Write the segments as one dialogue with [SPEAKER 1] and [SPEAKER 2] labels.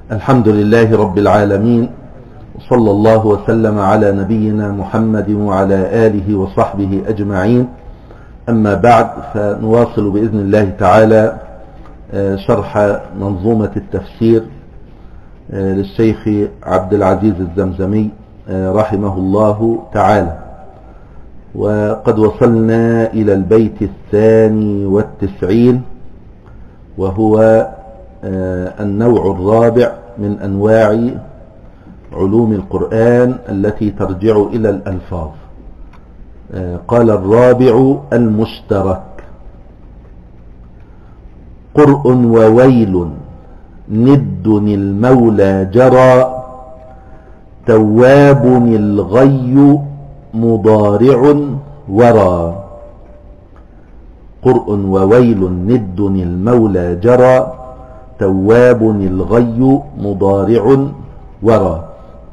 [SPEAKER 1] الحمد لله رب العالمين، وصلى الله وسلم على نبينا محمد وعلى آله وصحبه أجمعين. أما بعد، فنواصل بإذن الله تعالى شرح منظومة التفسير للشيخ عبد العزيز الزمزمي رحمه الله تعالى. وقد وصلنا إلى البيت 92، وهو النوع الرابع من أنواع علوم القرآن التي ترجع إلى الألفاظ. قال الرابع المشترك: قرء وويل ند المولى جرى، تواب الغي مضارع ورى. قرء وويل ند المولى جرى، تواب الغي مضارع ورى.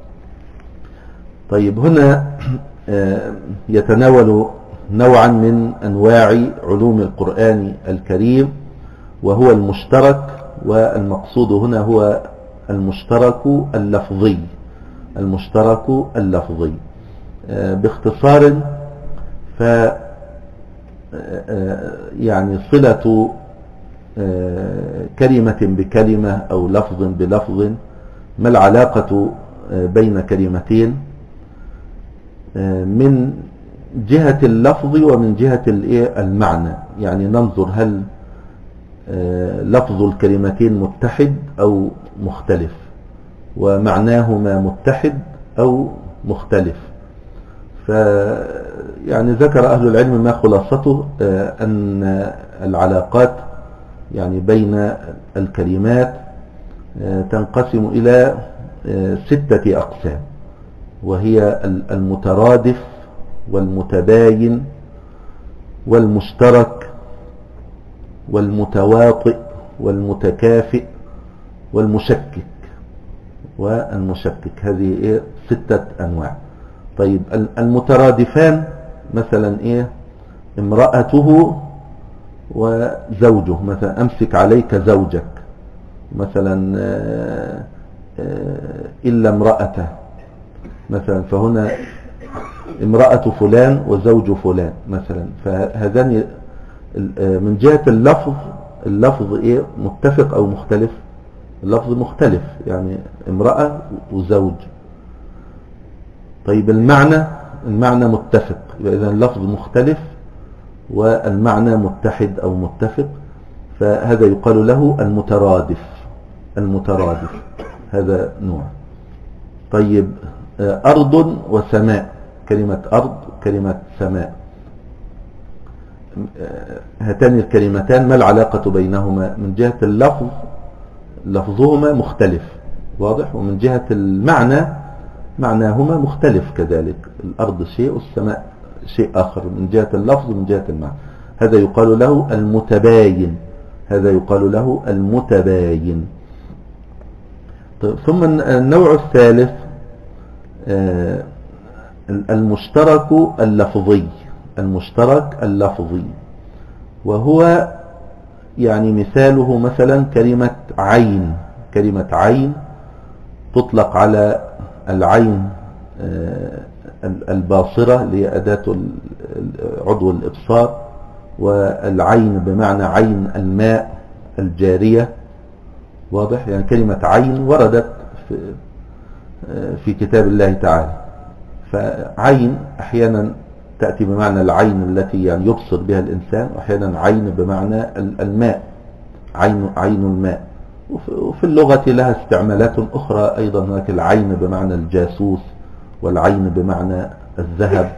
[SPEAKER 1] طيب، هنا يتناول نوعا من أنواع علوم القرآن الكريم، وهو المشترك. والمقصود هنا هو المشترك اللفظي. المشترك اللفظي باختصار، ف يعني صلة كلمة بكلمة أو لفظ بلفظ. ما العلاقة بين كلمتين من جهة اللفظ ومن جهة المعنى؟ يعني ننظر هل لفظ الكلمتين متحد أو مختلف، ومعناهما متحد أو مختلف. يعني ذكر أهل العلم ما خلاصته أن العلاقات يعني بين الكلمات تنقسم إلى 6 أقسام، وهي المترادف والمتباين والمشترك والمتواطئ والمتكافئ والمشكك والمشكك. هذه 6 أنواع. طيب، المترادفان مثلا امرأته وزوجه، مثلا أمسك عليك زوجك، مثلا إلا امرأته مثلا، فهنا امرأة فلان وزوج فلان مثلا. فهذان من جهة اللفظ متفق أو مختلف؟ اللفظ مختلف، يعني امرأة وزوج. طيب، المعنى متفق، إذا اللفظ مختلف والمعنى متحد أو متفق، فهذا يقال له المترادف. هذا نوع. طيب، أرض وسماء، كلمة أرض وكلمة سماء، هاتان الكلمتان ما العلاقة بينهما؟ من جهة اللفظ لفظهما مختلف، واضح، ومن جهة المعنى معناهما مختلف كذلك. الأرض شيء والسماء شيء آخر من جهة اللفظ ومن جهة المعنى. هذا يقال له المتباين. طيب، ثم النوع الثالث المشترك اللفظي، وهو يعني مثاله مثلا كلمة عين تطلق على العين الباصرة اللي هي أداة عضو الإبصار، والعين بمعنى عين الماء الجارية، واضح. يعني كلمة عين وردت في كتاب الله تعالى. فعين أحيانا تأتي بمعنى العين التي يعني يبصر بها الإنسان، وأحيانا عين بمعنى الماء، عين الماء. وفي اللغة لها استعمالات أخرى أيضا. هناك العين بمعنى الجاسوس، والعين بمعنى الذهب،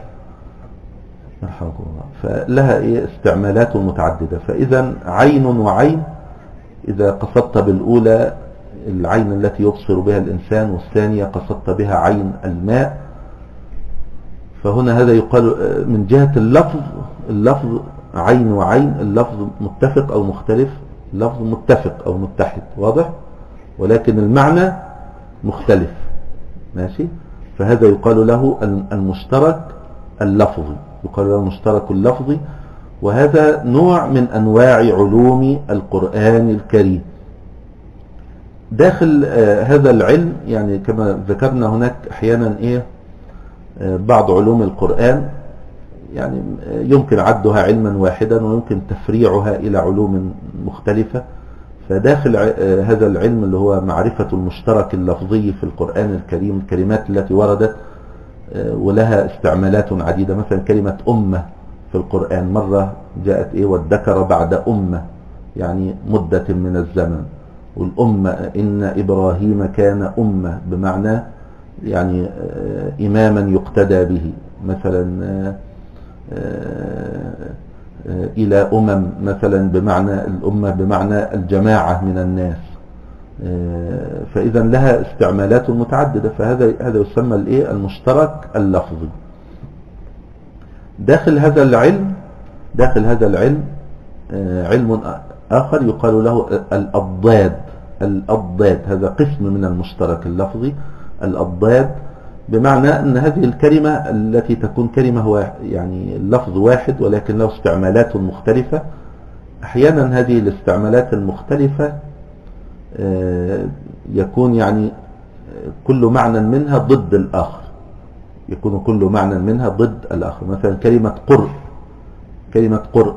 [SPEAKER 1] فلها استعمالات متعددة. فإذا عين وعين، إذا قصدت بالأولى العين التي يبصر بها الإنسان، والثانية قصدت بها عين الماء، فهنا هذا يقال من جهة اللفظ عين وعين، اللفظ متفق أو مختلف؟ اللفظ متفق أو متحد، واضح، ولكن المعنى مختلف، ماشي. فهذا يقال له المشترك اللفظي، وهذا نوع من أنواع علوم القرآن الكريم. داخل هذا العلم يعني كما ذكرنا هناك احيانا بعض علوم القرآن يعني يمكن عدها علما واحدا ويمكن تفريعها الى علوم مختلفة. فداخل هذا العلم اللي هو معرفة المشترك اللفظي في القرآن الكريم، الكلمات التي وردت ولها استعمالات عديدة. مثلا كلمة أمة في القرآن مرة جاءت والذكر بعد أمة يعني مدة من الزمن. والأمة إن إبراهيم كان أمة بمعنى يعني إماما يقتدى به. مثلا إلى أمم مثلا بمعنى الأمة بمعنى الجماعة من الناس. فإذا لها استعمالات متعددة. فهذا يسمى المشترك اللفظي. داخل هذا العلم علم آخر يقال له الأضداد. هذا قسم من المشترك اللفظي. الأضداد بمعنى أن هذه الكلمة التي تكون كلمة هو يعني اللفظ واحد ولكن له استعمالات مختلفة. أحيانا هذه الاستعمالات المختلفة يكون يعني كل معنى منها ضد الآخر. يكون كل معنى منها ضد الآخر. مثلا كلمة قرء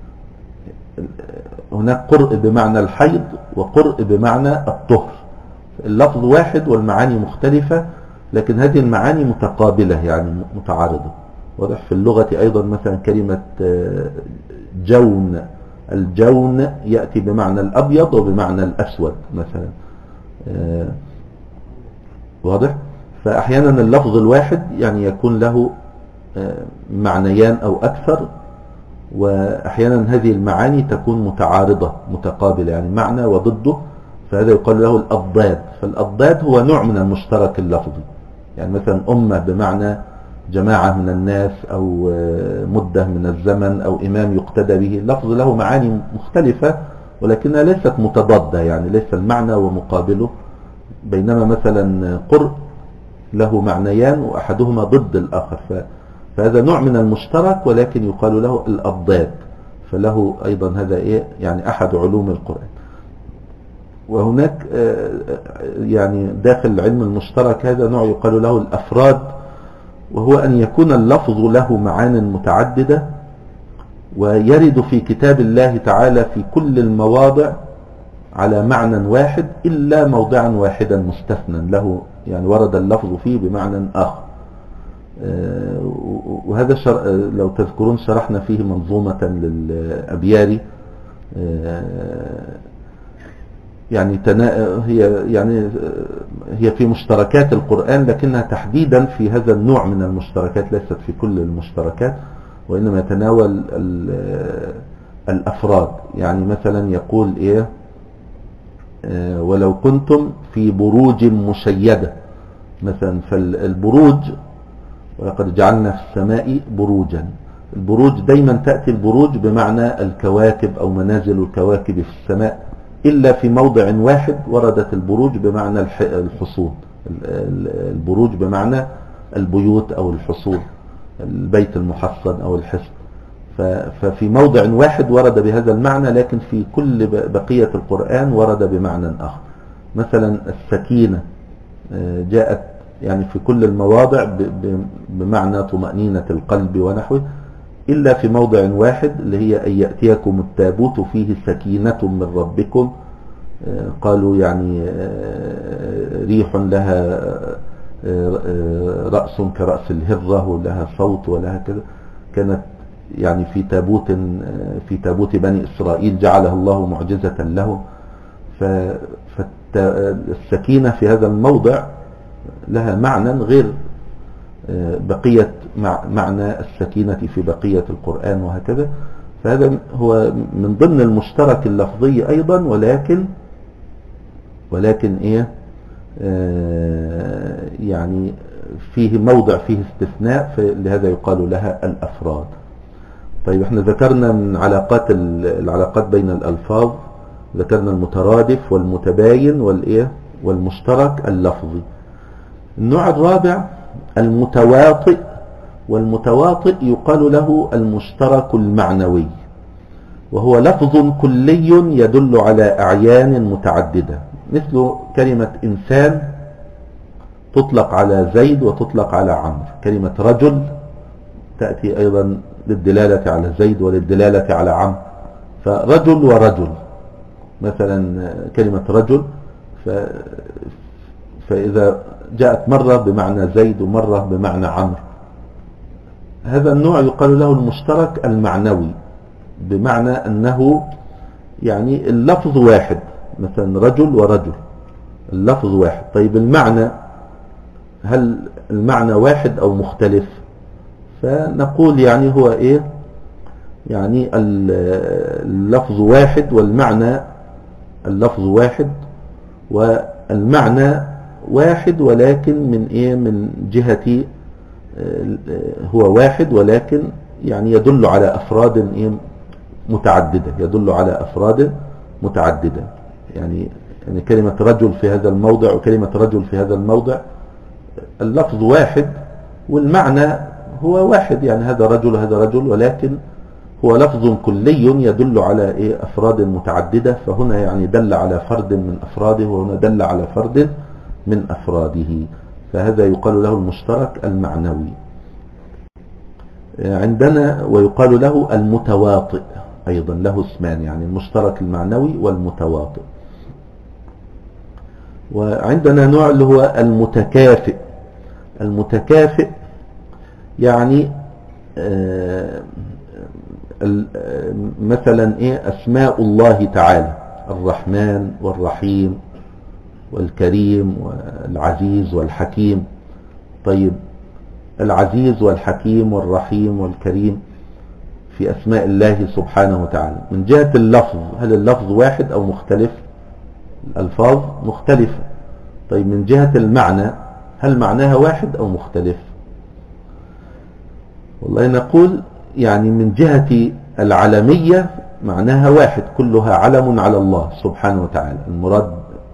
[SPEAKER 1] هناك قرء بمعنى الحيض وقرء بمعنى الطهر. اللفظ واحد والمعاني مختلفة لكن هذه المعاني متقابلة يعني متعارضة. واضح. في اللغة أيضا مثلا كلمة جون، الجون يأتي بمعنى الأبيض وبمعنى الأسود مثلا. واضح. فأحيانا اللفظ الواحد يعني يكون له معنيان أو أكثر، وأحيانا هذه المعاني تكون متعارضة متقابلة يعني معنى وضده. فهذا يقال له الأضداد. فالأضداد هو نوع من المشترك اللفظي. يعني مثلا أمة بمعنى جماعة من الناس أو مدة من الزمن أو إمام يقتدى به. لفظ له معاني مختلفة ولكنها ليست متضادة يعني ليس المعنى ومقابله. بينما مثلا قرء له معنيان وأحدهما ضد الآخر. فهذا نوع من المشترك ولكن يقال له الأضداد. فله أيضا هذا يعني أحد علوم القرآن. وهناك يعني داخل علم المشترك هذا نوع يقال له الأفراد، وهو أن يكون اللفظ له معان متعددة ويرد في كتاب الله تعالى في كل المواضع على معنى واحد إلا موضعا واحدا مستثنى له يعني ورد اللفظ فيه بمعنى آخر. وهذا لو تذكرون شرحنا فيه منظومة للأبياري يعني هي في مشتركات القرآن لكنها تحديدا في هذا النوع من المشتركات ليست في كل المشتركات وإنما يتناول الأفراد. يعني مثلا يقول ولو كنتم في بروج مشيدة مثلا. فالبروج ولقد جعلنا في السماء بروجا. البروج دايما تأتي البروج بمعنى الكواكب أو منازل الكواكب في السماء إلا في موضع واحد وردت البروج بمعنى الحصون. البروج بمعنى البيوت أو الحصون، البيت المحصن أو الحصن. ففي موضع واحد ورد بهذا المعنى لكن في كل بقية القرآن ورد بمعنى آخر. مثلا السكينة جاءت يعني في كل المواضع بمعنى طمأنينة القلب ونحوه إلا في موضع واحد اللي هي أن يأتيكم التابوت فيه سكينة من ربكم. قالوا يعني ريح لها رأس كرأس الهرة ولها صوت ولها كذا. كانت يعني في تابوت بني إسرائيل جعلها الله معجزة له. فالسكينة في هذا الموضع لها معنى غير بقية معنى السكينة في بقية القرآن وهكذا. فهذا هو من ضمن المشترك اللفظي أيضا ولكن يعني فيه موضع فيه استثناء لهذا يقال لها الأفراد. طيب احنا ذكرنا من العلاقات بين الألفاظ، ذكرنا المترادف والمتباين والمشترك اللفظي. النوع الرابع المتواطئ. والمتواطئ يقال له المشترك المعنوي، وهو لفظ كلي يدل على أعيان متعددة. مثل كلمة إنسان تطلق على زيد وتطلق على عمرو. كلمة رجل تأتي أيضا للدلالة على زيد وللدلالة على عمرو. فرجل ورجل، مثلا كلمة رجل فإذا جاءت مرة بمعنى زيد ومرة بمعنى عمرو، هذا النوع يقال له المشترك المعنوي، بمعنى أنه يعني اللفظ واحد، مثلا رجل ورجل اللفظ واحد. طيب المعنى، هل المعنى واحد أو مختلف؟ فنقول يعني هو إيه، يعني اللفظ واحد والمعنى، اللفظ واحد والمعنى واحد، ولكن من إيه، من جهة هو واحد ولكن يعني يدل على أفراد إيه متعددة، يدل على أفراد متعددة. يعني كلمة رجل في هذا الموضع وكلمة رجل في هذا الموضع اللفظ واحد والمعنى هو واحد، يعني هذا رجل وهذا رجل، ولكن هو لفظ كلي يدل على إيه أفراد متعددة. فهنا يعني دل على فرد من أفراده، وهنا دل على فرد من أفراده، فهذا يقال له المشترك المعنوي. عندنا ويقال له المتواطئ أيضا، له اسمان، يعني المشترك المعنوي والمتواطئ. وعندنا نوع اللي هو المتكافئ. المتكافئ يعني مثلا إيه أسماء الله تعالى، الرحمن والرحيم والكريم والعزيز والحكيم. طيب العزيز والحكيم والرحيم والكريم في أسماء الله سبحانه وتعالى، من جهة اللفظ هل اللفظ واحد أو مختلف؟ الألفاظ مختلفة. طيب من جهة المعنى هل معناها واحد أو مختلف؟ والله نقول يعني من جهة العلمية معناها واحد، كلها علم على الله سبحانه وتعالى. المراد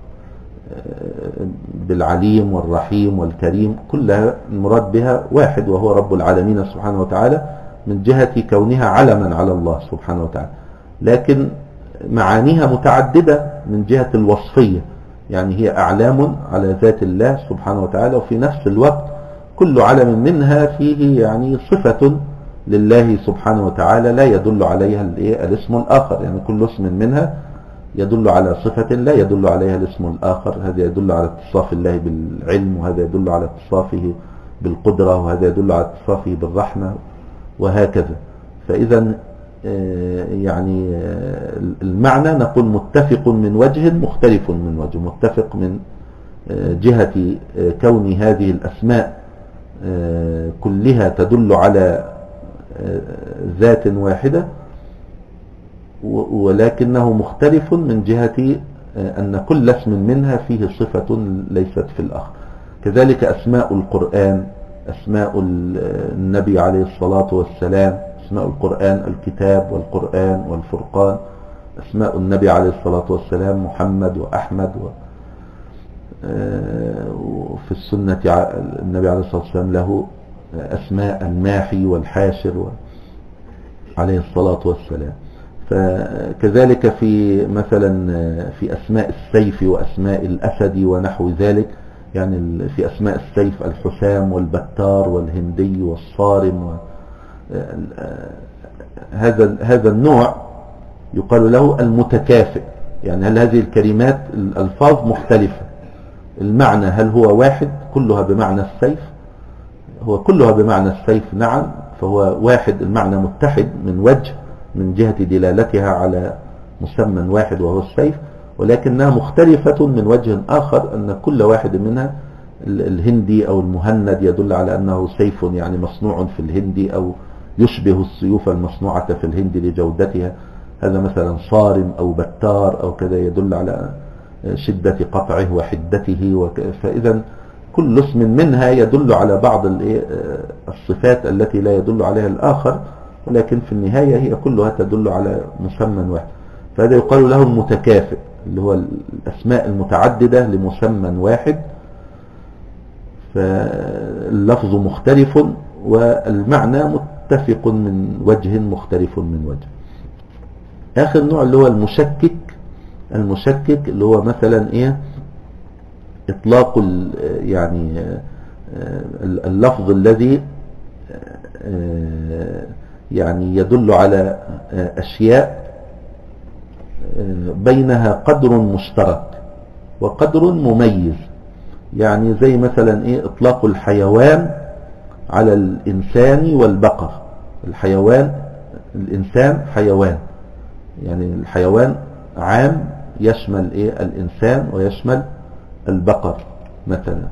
[SPEAKER 1] بالعليم والرحيم والكريم كلها المراد بها واحد، وهو رب العالمين سبحانه وتعالى، من جهة كونها علما على الله سبحانه وتعالى. لكن معانيها متعددة من جهة الوصفية، يعني هي أعلام على ذات الله سبحانه وتعالى، وفي نفس الوقت كل علم منها فيه يعني صفة لله سبحانه وتعالى لا يدل عليها الاسم الآخر. يعني كل اسم منها يدل على صفة لا يدل عليها الاسم الآخر. هذا يدل على اتصاف الله بالعلم، وهذا يدل على اتصافه بالقدرة، وهذا يدل على اتصافه بالرحمة، وهكذا. فإذا يعني المعنى نقول متفق من وجه مختلف من وجه. متفق من جهة كون هذه الأسماء كلها تدل على ذات واحدة، ولكنه مختلف من جهة أن كل اسم منها فيه صفة ليست في الآخر. كذلك أسماء القرآن، أسماء النبي عليه الصلاة والسلام، أسماء القرآن الكتاب والقرآن والفرقان. أسماء النبي عليه الصلاة والسلام محمد وأحمد، وفي السنة النبي عليه الصلاة والسلام له أسماء الماحي والحاشر عليه الصلاة والسلام. فكذلك في مثلا في أسماء السيف وأسماء الأسد ونحو ذلك، يعني في أسماء السيف الحسام والبتار والهندي والصارم. هذا النوع يقال له المتكافئ. يعني هل هذه الكلمات الألفاظ مختلفة، المعنى هل هو واحد كلها بمعنى السيف؟ هو كلها بمعنى السيف نعم، فهو واحد، المعنى متحد من وجه من جهة دلالتها على مسمى واحد وهو السيف، ولكنها مختلفة من وجه آخر، أن كل واحد منها الهندي أو المهند يدل على أنه سيف يعني مصنوع في الهندي، أو يشبه السيوف المصنوعة في الهند لجودتها. هذا مثلا صارم أو بتار أو كذا يدل على شدة قطعه وحدته. فإذا كل اسم منها يدل على بعض الصفات التي لا يدل عليها الآخر، ولكن في النهاية هي كلها تدل على مسمى واحد. فهذا يقال له المتكافئ، اللي هو الأسماء المتعددة لمسمى واحد، فاللفظ مختلف والمعنى متفق من وجه مختلف من وجه. آخر نوع اللي هو المشكك. المشكك اللي هو مثلا إطلاق يعني اللفظ الذي يعني يدل على أشياء بينها قدر مشترك وقدر مميز. يعني زي مثلا إطلاق الحيوان على الإنسان والبقر. الحيوان، الإنسان حيوان، يعني الحيوان عام يشمل الإنسان ويشمل البقر مثلا،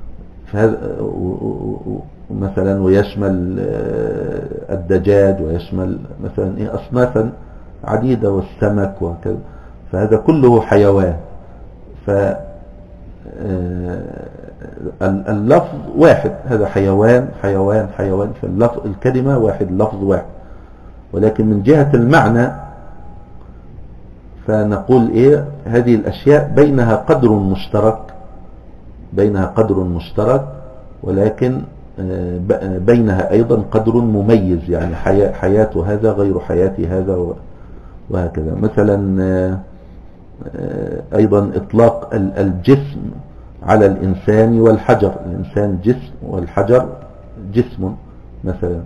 [SPEAKER 1] مثلا ويشمل الدجاج، ويشمل مثلا أصنافا عديدة والسمك وكذا، فهذا كله حيوان. اللفظ واحد، هذا حيوان حيوان حيوان، فاللفظ الكلمة واحد، اللفظ واحد، ولكن من جهة المعنى فنقول هذه الأشياء بينها قدر مشترك، بينها قدر مشترك، ولكن بينها أيضا قدر مميز، يعني حياة هذا غير حياة هذا وهكذا. مثلا أيضا إطلاق الجسم على الإنسان والحجر. الإنسان جسم والحجر جسم مثلا،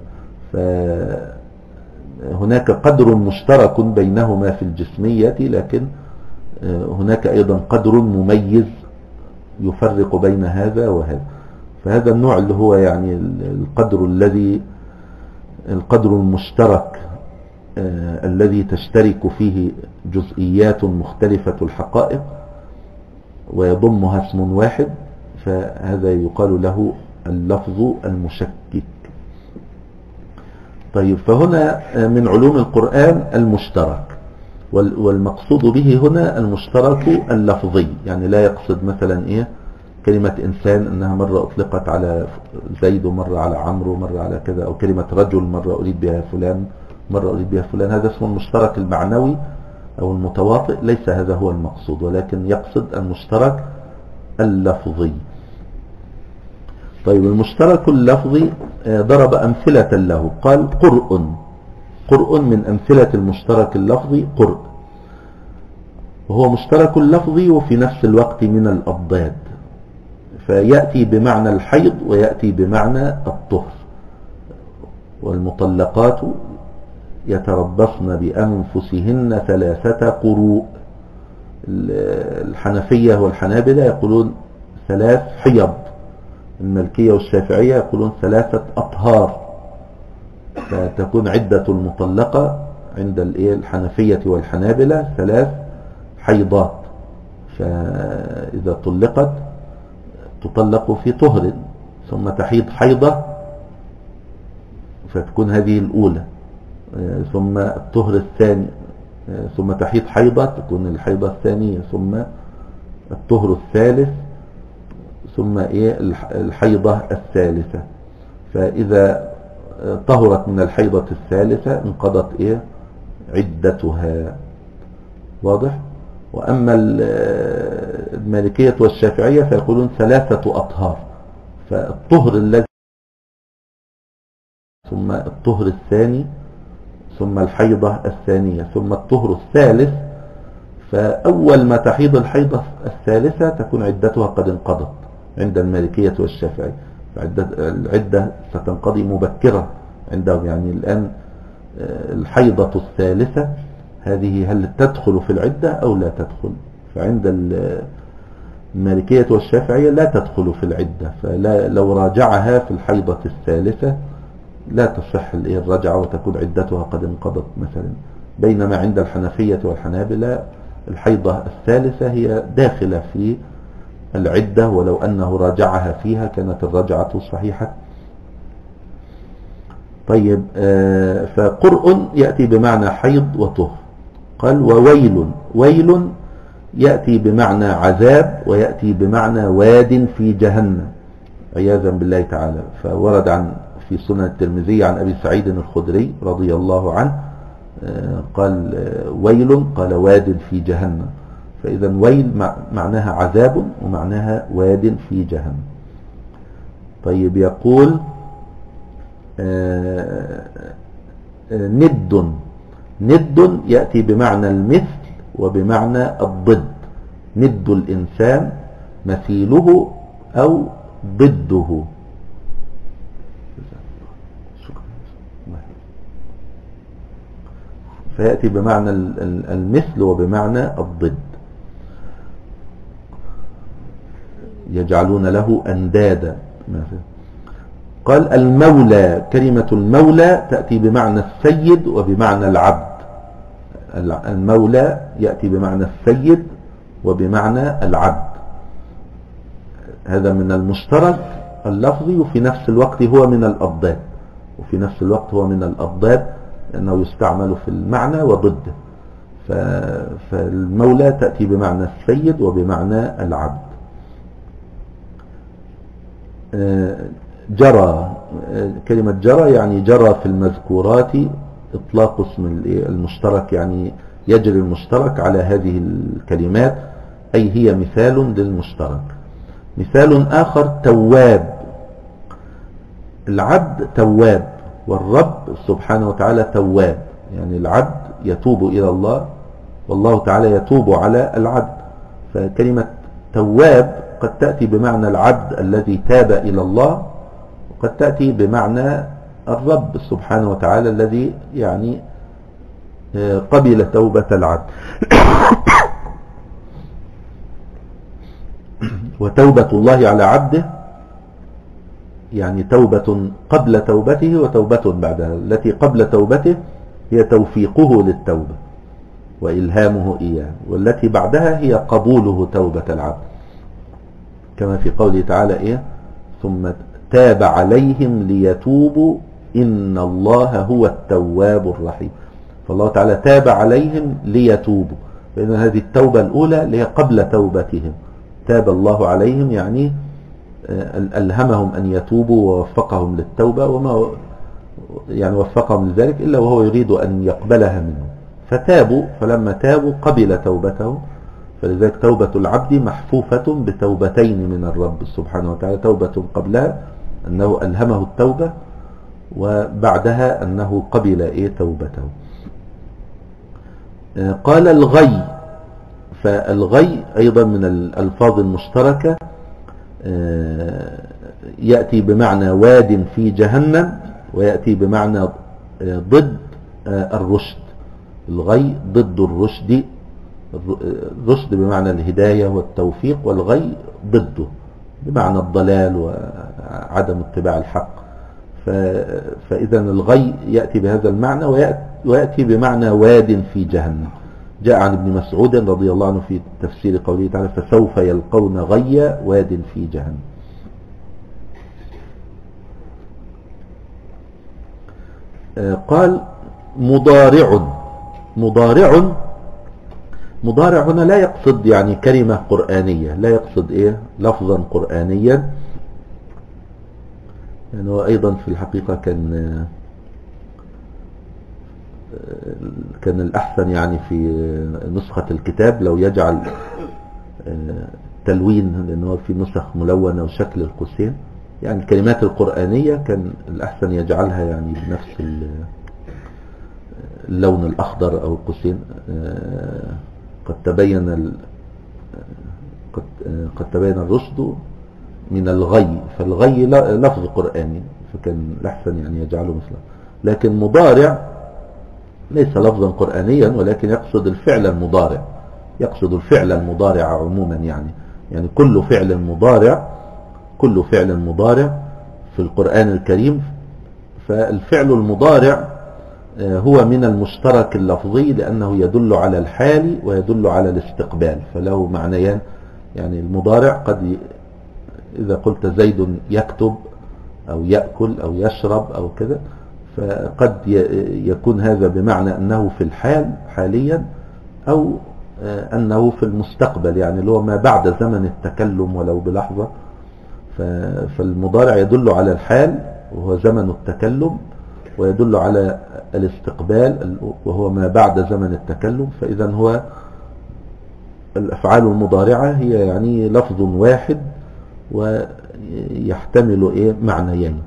[SPEAKER 1] فهناك قدر مشترك بينهما في الجسمية، لكن هناك أيضا قدر مميز يفرق بين هذا وهذا. فهذا النوع اللي هو يعني القدر المشترك الذي تشترك فيه جزئيات مختلفة الحقائق ويضمها اسم واحد، فهذا يقال له اللفظ المشكك. طيب، فهنا من علوم القرآن المشترك، والمقصود به هنا المشترك اللفظي، يعني لا يقصد مثلا كلمة إنسان أنها مرة أطلقت على زيد ومرة على عمرو ومرة على كذا، أو كلمة رجل مرة أريد بها فلان مرة أريد بها فلان. هذا اسمه المشترك المعنوي أو المتواطئ، ليس هذا هو المقصود، ولكن يقصد المشترك اللفظي. طيب، المشترك اللفظي ضرب أمثلة له، قال قرء من أمثلة المشترك اللفظي قرء، وهو مشترك اللفظي وفي نفس الوقت من الأضداد، فيأتي بمعنى الحيض ويأتي بمعنى الطهر. والمطلقات يتربصن بأنفسهن 3 قروء. الحنفية والحنابلة يقولون 3 حيض، المالكية والشافعية يقولون 3 أطهار، فتكون عدة المطلقة عند الحنفية والحنابلة 3 حيضات، فإذا طلقت تطلق في طهر ثم تحيض حيضة فتكون هذه الأولى، ثم الطهر الثاني، ثم تحيض حيضة تكون الحيضة الثانية، ثم الطهر الثالث، ثم الحيضة الثالثة. فإذا طهرت من الحيضة الثالثة انقضت عدتها. واضح؟ وأما المالكية والشافعية فيقولون 3 أطهار، فالطهر الذي ثم الطهر الثاني ثم الحيضة الثانية ثم الطهر الثالث، فأول ما تحيض الحيضة الثالثة تكون عدتها قد انقضت عند المالكية والشافعية، العدة ستنقضي مبكرة عندهم. يعني الآن الحيضة الثالثة هذه هل تدخل في العدة أو لا تدخل؟ فعند المالكية والشافعية لا تدخل في العدة، فلو راجعها في الحيضة الثالثة لا تصح الرجعة وتكون عدتها قد انقضت مثلا. بينما عند الحنفية والحنابلة الحيضة الثالثة هي داخلة في العدة، ولو أنه راجعها فيها كانت الرجعة صحيحة. طيب، فقرء يأتي بمعنى حيض وطهر. قال وويل يأتي بمعنى عذاب ويأتي بمعنى واد في جهنم عياذا بالله تعالى. فورد في سنن الترمذي عن أبي سعيد الخدري رضي الله عنه قال ويل، قال واد في جهنم. فإذا ويل معناها عذاب ومعناها واد في جهنم. طيب، يقول ند يأتي بمعنى المثل وبمعنى الضد. ند الإنسان مثيله أو ضده. فيأتي بمعنى المثل وبمعنى الضد. يجعلون له أندادا. قال المولى، كلمة المولى تأتي بمعنى السيد وبمعنى العبد. المولى يأتي بمعنى السيد وبمعنى العبد. هذا من المشترك اللفظي، وفي نفس الوقت هو من الأضداد، لأنه يستعمل في المعنى وضده. فالمولى تأتي بمعنى السيد وبمعنى العبد. جرى، كلمة جرى يعني جرى في المذكورات، إطلاق اسم المشترك، يعني يجري المشترك على هذه الكلمات، أي هي مثال للمشترك. مثال آخر تواب. العبد تواب، والرب سبحانه وتعالى تواب، يعني العبد يتوب إلى الله والله تعالى يتوب على العبد. فكلمة تواب قد تأتي بمعنى العبد الذي تاب إلى الله، وقد تأتي بمعنى الرب سبحانه وتعالى الذي يعني قبل توبة العبد. وتوبة الله على عبده يعني توبة قبل توبته وتوبة بعدها. التي قبل توبته هي توفيقه للتوبة وإلهامه إياه، والتي بعدها هي قبوله توبة العبد، كما في قوله تعالى ثم تاب عليهم ليتوبوا إن الله هو التواب الرحيم. فالله تعالى تاب عليهم ليتوبوا، فإن هذه التوبة الأولى اللي هي قبل توبتهم. تاب الله عليهم يعني ألهمهم أن يتوبوا ووفقهم للتوبة، وما يعني وفقهم لذلك إلا وهو يريد أن يقبلها منه، فتابوا. فلما تابوا قبل توبتهم. فلذلك توبة العبد محفوفة بتوبتين من الرب سبحانه وتعالى، توبة قبلها أنه ألهمه التوبة، وبعدها أنه قبل توبته. قال الغي. فالغي أيضا من الألفاظ المشتركة، يأتي بمعنى واد في جهنم، ويأتي بمعنى ضد الرشد. الغي ضد الرشد. الرشد بمعنى الهداية والتوفيق، والغي ضده بمعنى الضلال وعدم اتباع الحق. فإذا الغي يأتي بهذا المعنى، ويأتي بمعنى واد في جهنم. جاء عن ابن مسعود رضي الله عنه في تفسير قوله تعالى فسوف يلقون غيا واد في جهنم. قال مضارع. مضارع هنا لا يقصد يعني كلمة قرآنية، لا يقصد لفظا قرآنيا، يعني هو أيضا في الحقيقة كان الأحسن يعني في نسخة الكتاب لو يجعل تلوين، لأنه في نسخ ملونة وشكل القوسين، يعني الكلمات القرآنية كان الأحسن يجعلها يعني بنفس اللون الأخضر أو القوسين. قد تبين الرشد من الغي، فالغي لفظ قرآني، فكان الأحسن يعني يجعله مثله. لكن مضارع ليس لفظا قرآنيا، ولكن يقصد الفعل المضارع، يقصد الفعل المضارع عموما، يعني كل فعل مضارع في القرآن الكريم. فالفعل المضارع هو من المشترك اللفظي، لأنه يدل على الحال ويدل على الاستقبال، فله معنيان. يعني المضارع قد إذا قلت زيد يكتب أو يأكل أو يشرب أو كذا، فقد يكون هذا بمعنى أنه في الحال حاليا، أو أنه في المستقبل، يعني اللي هو ما بعد زمن التكلم ولو بلحظة. فالمضارع يدل على الحال وهو زمن التكلم، ويدل على الاستقبال وهو ما بعد زمن التكلم. فإذا هو الأفعال المضارعة هي يعني لفظ واحد ويحتمل معنيين.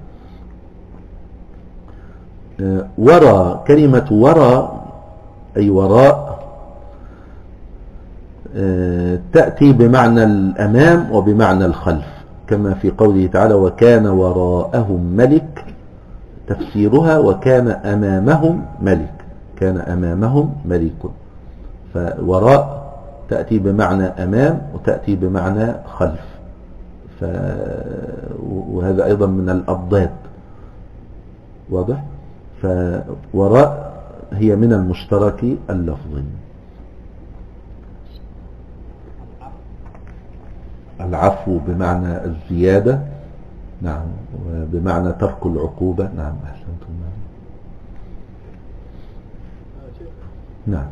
[SPEAKER 1] وراء، كلمة وراء أي وراء، تأتي بمعنى الأمام وبمعنى الخلف، كما في قوله تعالى وكان وراءهم ملك، تفسيرها وكان أمامهم ملك، كان أمامهم ملك. فوراء تأتي بمعنى أمام وتأتي بمعنى خلف، وهذا أيضا من الأضداد، واضح؟ فوراء هي من المشترك اللفظي. العفو بمعنى الزيادة، نعم، وبمعنى ترك العقوبة، نعم، أحسنتم. نعم.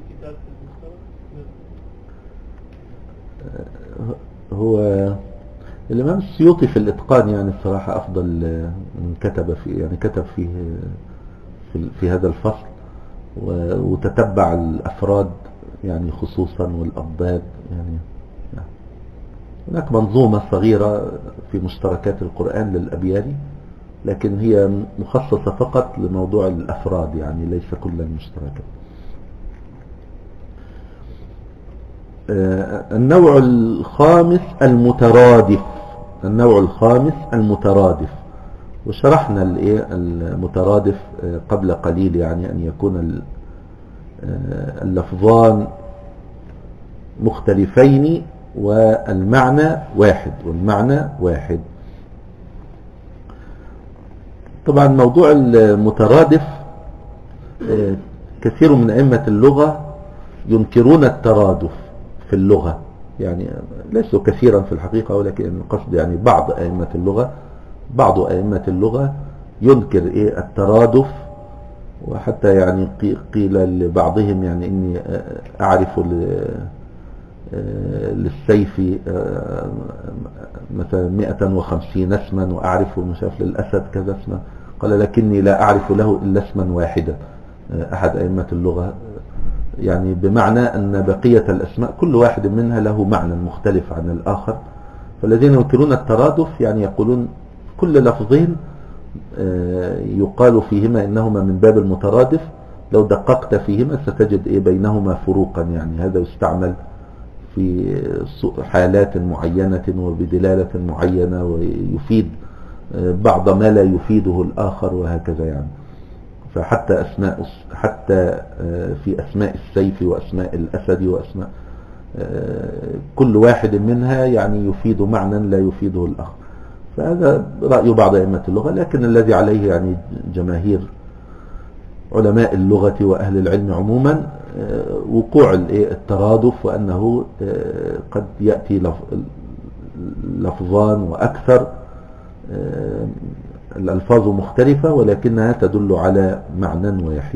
[SPEAKER 1] هو الإمام السيوطي في الإتقان يعني الصراحة أفضل من كتب فيه، يعني كتب فيه في هذا الفصل وتتبع الأفراد يعني خصوصا والأضداد يعني. هناك منظومة صغيرة في مشتركات القرآن للأبياري، لكن هي مخصصة فقط لموضوع الأفراد، يعني ليس كل المشتركات. النوع الخامس المترادف، النوع الخامس المترادف، وشرحنا المترادف قبل قليل، يعني أن يكون اللفظان مختلفين والمعنى واحد، والمعنى واحد. طبعا موضوع المترادف كثير من أئمة اللغة ينكرون الترادف في اللغة، يعني ليسوا كثيرا في الحقيقة، ولكن القصد يعني بعض أئمة اللغة ينكر الترادف، وحتى يعني قيل لبعضهم يعني إني أعرف للسيف مثلا 150 اسما، وأعرف المشاف للأسد كذا اسما، قال لكني لا أعرف له إلا اسما واحدا، أحد أئمة اللغة، يعني بمعنى أن بقية الأسماء كل واحد منها له معنى مختلف عن الآخر. فالذين ينكرون الترادف يعني يقولون كل لفظين يقال فيهما إنهما من باب المترادف، لو دققت فيهما ستجد بينهما فروقا، يعني هذا يستعمل في حالات معينة وبدلالة معينة، ويفيد بعض ما لا يفيده الآخر، وهكذا يعني. فحتى حتى في أسماء السيف وأسماء الأسد وأسماء كل واحد منها يعني يفيد معنى لا يفيده الآخر. فهذا رأي بعض أئمة اللغة، لكن الذي عليه يعني جماهير علماء اللغة وأهل العلم عموما وقوع الترادف، وأنه قد يأتي لفظان وأكثر، الألفاظ مختلفة ولكنها تدل على معنى واحد.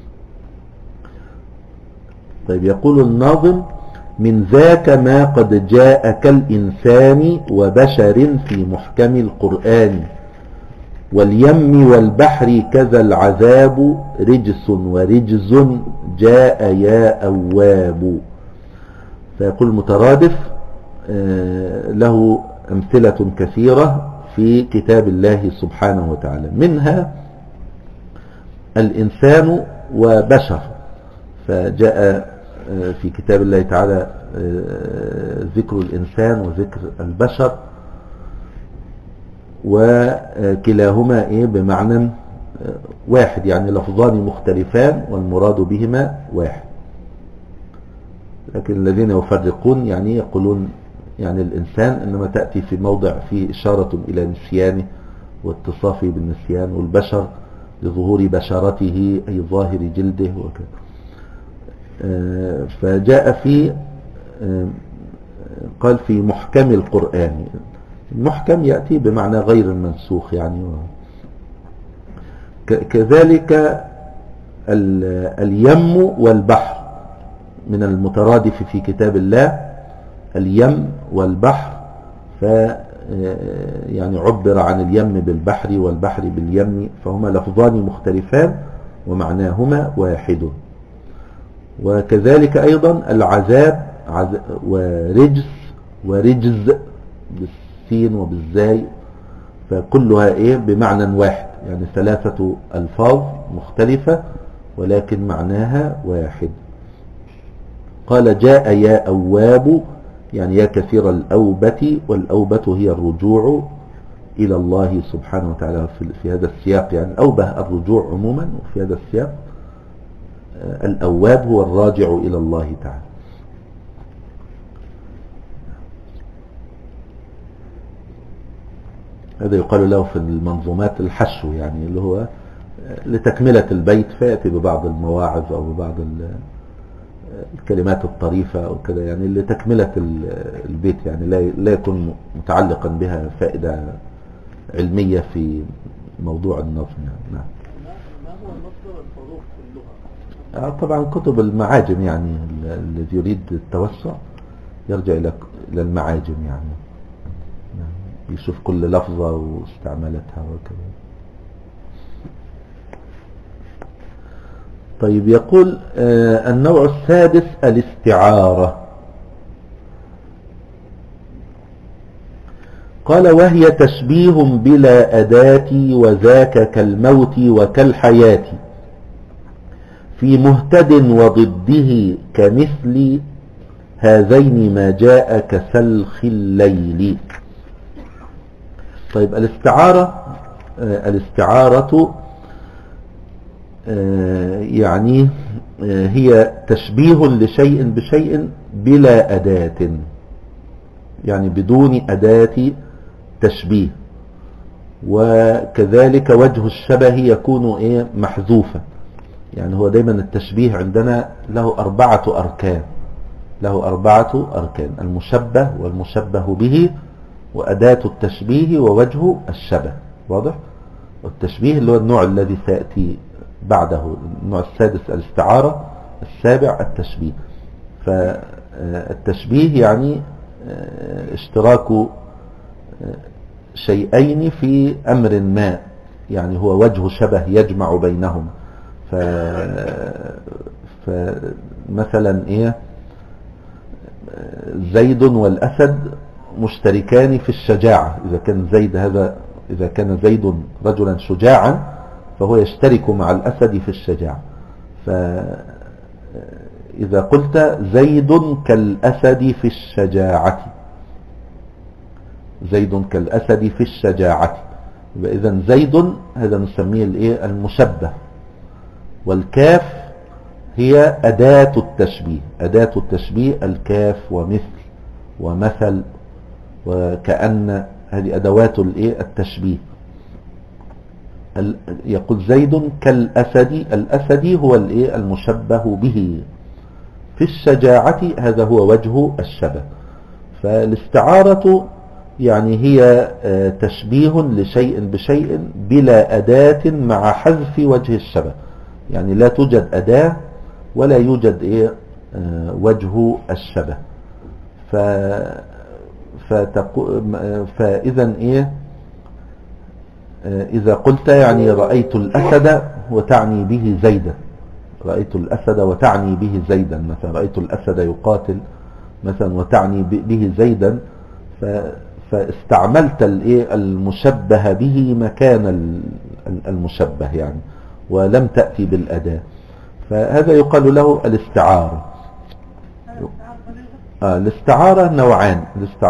[SPEAKER 1] طيب، يقول الناظم من ذاك ما قد جاء كالإنسان وبشر في محكم القرآن، واليم والبحر كذا العذاب، رجس ورجز جاء يا أواب. فيقول المترادف له أمثلة كثيرة في كتاب الله سبحانه وتعالى، منها الإنسان وبشر، فجاء في كتاب الله تعالى ذكر الإنسان وذكر البشر، وكلاهما بمعنى واحد، يعني لفظان مختلفان والمراد بهما واحد. لكن الذين يفرقون يعني يقولون يعني الإنسان إنما تأتي في موضع فيه إشارة إلى نسيانه واتصافه بالنسيان، والبشر لظهور بشرته أي ظاهر جلده وكذا. فجاء في قال في محكم القرآن، المحكم يأتي بمعنى غير المنسوخ يعني. كذلك اليم والبحر من المترادف في كتاب الله، اليم والبحر، يعني عبر عن اليم بالبحر والبحر باليم، فهما لفظان مختلفان ومعناهما واحد. وكذلك أيضا العذاب ورجس ورجز بالسين وبالزاي، فكلها بمعنى واحد، يعني ثلاثة ألفاظ مختلفة ولكن معناها واحد. قال جاء يا أواب، يعني يا كثير الأوبة، والأوبة هي الرجوع إلى الله سبحانه وتعالى في هذا السياق. يعني الأوبة الرجوع عموما، وفي هذا السياق الأواب هو الراجع إلى الله تعالى. هذا يقال له في المنظومات الحشو، يعني اللي هو لتكملة البيت فيأتي ببعض المواعظ أو ببعض الكلمات الطريفة أو كده، يعني لتكملة البيت، يعني لا يكون متعلقا بها فائدة علمية في موضوع النظم. يعني
[SPEAKER 2] ما هو المصدر الحروف في اللغة؟
[SPEAKER 1] طبعا كتب المعاجم، يعني الذي يريد التوسع يرجع إلى المعاجم، يعني يشوف كل لفظة واستعمالتها وكذا. طيب يقول النوع السادس الاستعارة. قال وهي تشبيه بلا أداة، وذاك كالموت وكالحياة، في مهتد وضده كمثل هذين ما جاء كسلخ الليل. طيب الاستعارة يعني هي تشبيه لشيء بشيء بلا أداة، يعني بدون أداة تشبيه. وكذلك وجه الشبه يكون محذوفا. يعني هو دايما التشبيه عندنا له 4 أركان، المشبه والمشبه به وأداة التشبيه ووجه الشبه. واضح؟ والتشبيه اللي هو النوع الذي سيأتي بعده، النوع السادس الاستعارة، السابع التشبيه. فالتشبيه يعني اشتراك شيئين في أمر ما، يعني هو وجه شبه يجمع بينهم. فمثلا زيد والأسد مشتركان في الشجاعة. إذا كان زيد رجلا شجاعا فهو يشترك مع الأسد في الشجاعة. فإذا قلت زيد كالأسد في الشجاعة، زيد كالأسد في الشجاعة، إذا زيد هذا نسميه المشبه. والكاف هي أداة التشبيه، الكاف ومثل ومثل وكأن، هذه أدوات التشبيه. يقول زيد كالأسد، الأسد هو المشبه به، في الشجاعة هذا هو وجه الشبه. فالاستعارة يعني هي تشبيه لشيء بشيء بلا أداة مع حذف وجه الشبه، يعني لا توجد أداة ولا يوجد وجه الشبه. فإذا إذا قلت يعني رأيت الأسد وتعني به زيدا، رأيت الأسد وتعني به زيدا، مثلا رأيت الأسد يقاتل مثلا وتعني به زيدا، فاستعملت المشبه به مكان المشبه يعني، ولم تأتي بالأداة، فهذا يقال له الاستعارة. الاستعارة نوعان،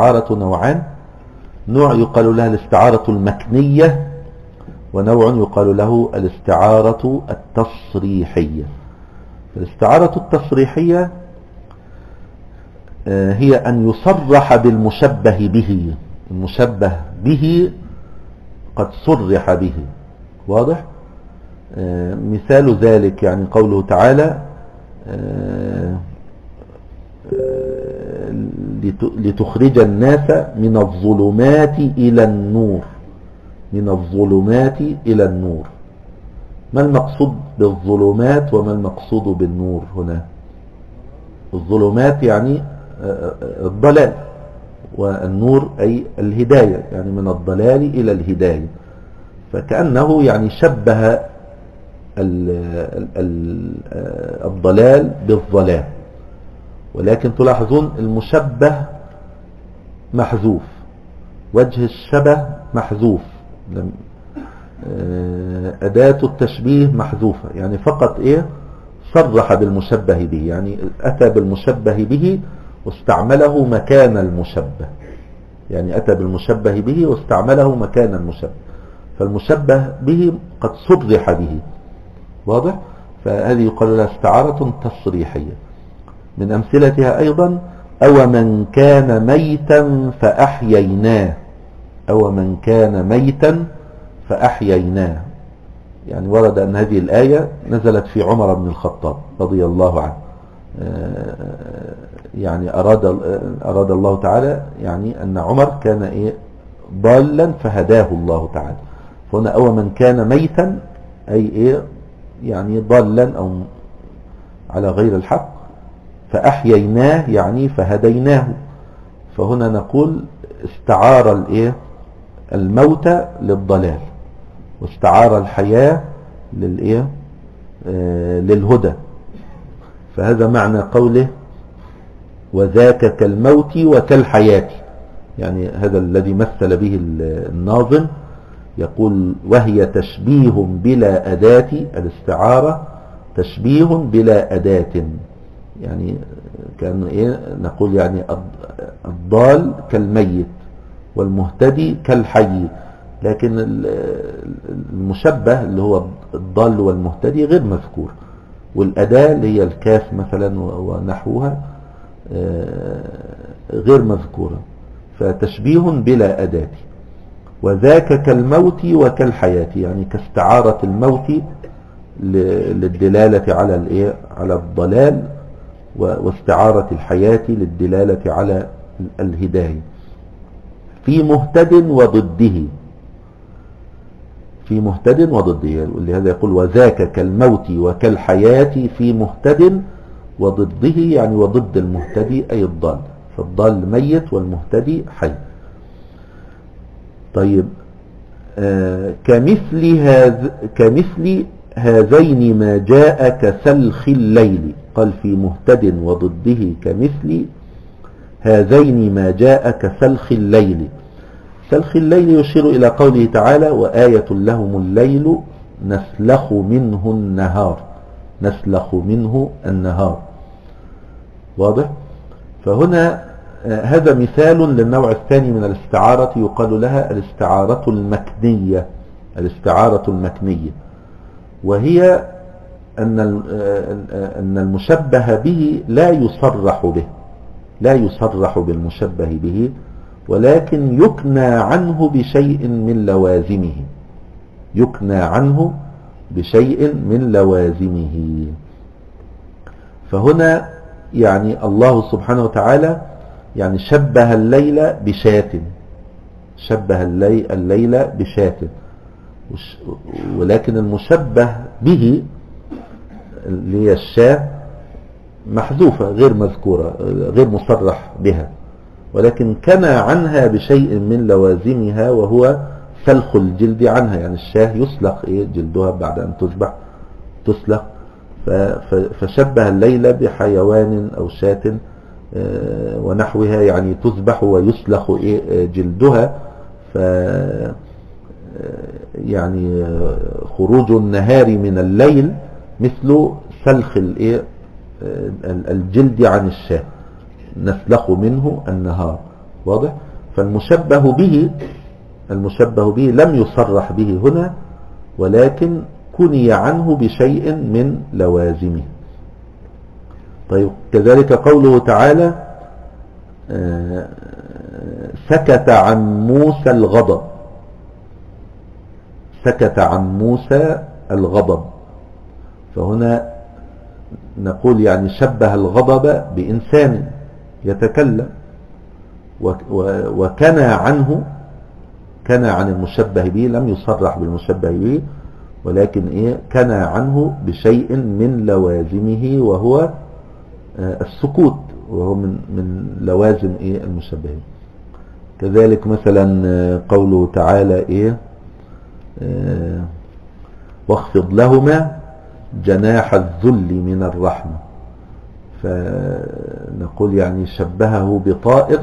[SPEAKER 1] نوع يقال لها الاستعارة المكنية، ونوع يقال له الاستعارة التصريحية. الاستعارة التصريحية هي أن يصرح بالمشبه به، المشبه به قد صرح به. واضح؟ مثال ذلك يعني قوله تعالى لتخرج الناس من الظلمات إلى النور، من الظلمات إلى النور. ما المقصود بالظلمات وما المقصود بالنور هنا؟ الظلمات يعني الضلال، والنور أي الهداية، يعني من الضلال إلى الهداية. فكأنه يعني شبه الضلال بالظلام، ولكن تلاحظون المشبه محذوف، وجه الشبه محذوف، أداة التشبيه محذوفة، يعني فقط صرح بالمشبه به، يعني أتى بالمشبه به واستعمله مكان المشبه، يعني أتى بالمشبه به واستعمله مكان المشبه، فالمشبه به قد صرح به. واضح؟ فهذه يقال لها استعارة تصريحية. من أمثلتها أيضا أو من كان ميتا فأحييناه، أو من كان ميتا فأحييناه، يعني ورد أن هذه الآية نزلت في عمر بن الخطاب رضي الله عنه، يعني أراد الله تعالى يعني أن عمر كان ضالا فهداه الله تعالى. فهنا أو من كان ميتا أي يعني ضالا أو على غير الحق، فأحييناه يعني فهديناه. فهنا نقول استعار الموت للضلال، واستعار الحياة للهدى. فهذا معنى قوله وذاك كالموت وكالحياة، يعني هذا الذي مثل به الناظم، يقول وهي تشبيه بلا أداة، الاستعارة تشبيه بلا أداة، يعني كأنه نقول يعني الضال كالميت والمهتدي كالحي، لكن المشبه اللي هو الضال والمهتدي غير مذكور، والأداة اللي هي الكاف مثلا ونحوها غير مذكورة، فتشبيه بلا أداة. وذاك كالموت وكالحياة، يعني كاستعارة الموت للدلالة على الضلال، واستعارة الحياة للدلالة على الهداية. في مهتد وضده، في مهتد وضده، لهذا يقول وذاك كالموت وكالحياة في مهتد وضده، يعني وضد المهتدي أي الضال، فالضال ميت والمهتدي حي. طيب كمثل هذين ما جاء كسلخ الليل، قال في مهتد وضده كمثل هذين ما جاء كسلخ الليل. سلخ الليل يشير إلى قوله تعالى وآية لهم الليل نسلخ منه النهار، نسلخ منه النهار. واضح؟ فهنا هذا مثال للنوع الثاني من الاستعارة، يقال لها الاستعارة المكنية، الاستعارة المكنية، وهي أن المشبه به لا يصرح به، لا يصرح بالمشبه به، ولكن يكنى عنه بشيء من لوازمه، يكنى عنه بشيء من لوازمه. فهنا يعني الله سبحانه وتعالى يعني شبه الليل بشاة، شبه الليل بشاة، ولكن المشبه به اللي هي الشاة محذوفة غير مذكورة غير مصرح بها، ولكن كنى عنها بشيء من لوازمها وهو سلخ الجلد عنها، يعني الشاة يسلخ جلدها بعد أن تذبح تسلخ، فشبه الليل بحيوان أو شاة ونحوها، يعني تذبح ويسلخ جلدها، يعني خروج النهار من الليل مثل سلخ الجلد عن الشاة، نسلخ منه النهار. واضح؟ فالمشبه به، المشبه به لم يصرح به هنا، ولكن كني عنه بشيء من لوازمه. طيب كذلك قوله تعالى سكت عن موسى الغضب، سكت عن موسى الغضب، فهنا نقول يعني شبه الغضب بإنسان يتكلم، وكنى عنه، كنى عن المشبه به، لم يصرح بالمشبه به، ولكن كنى عنه بشيء من لوازمه وهو السكوت، وهو من لوازم المشبه. كذلك مثلا قوله تعالى واخفض لهما جناح الذل من الرحمة، فنقول يعني شبهه بطائر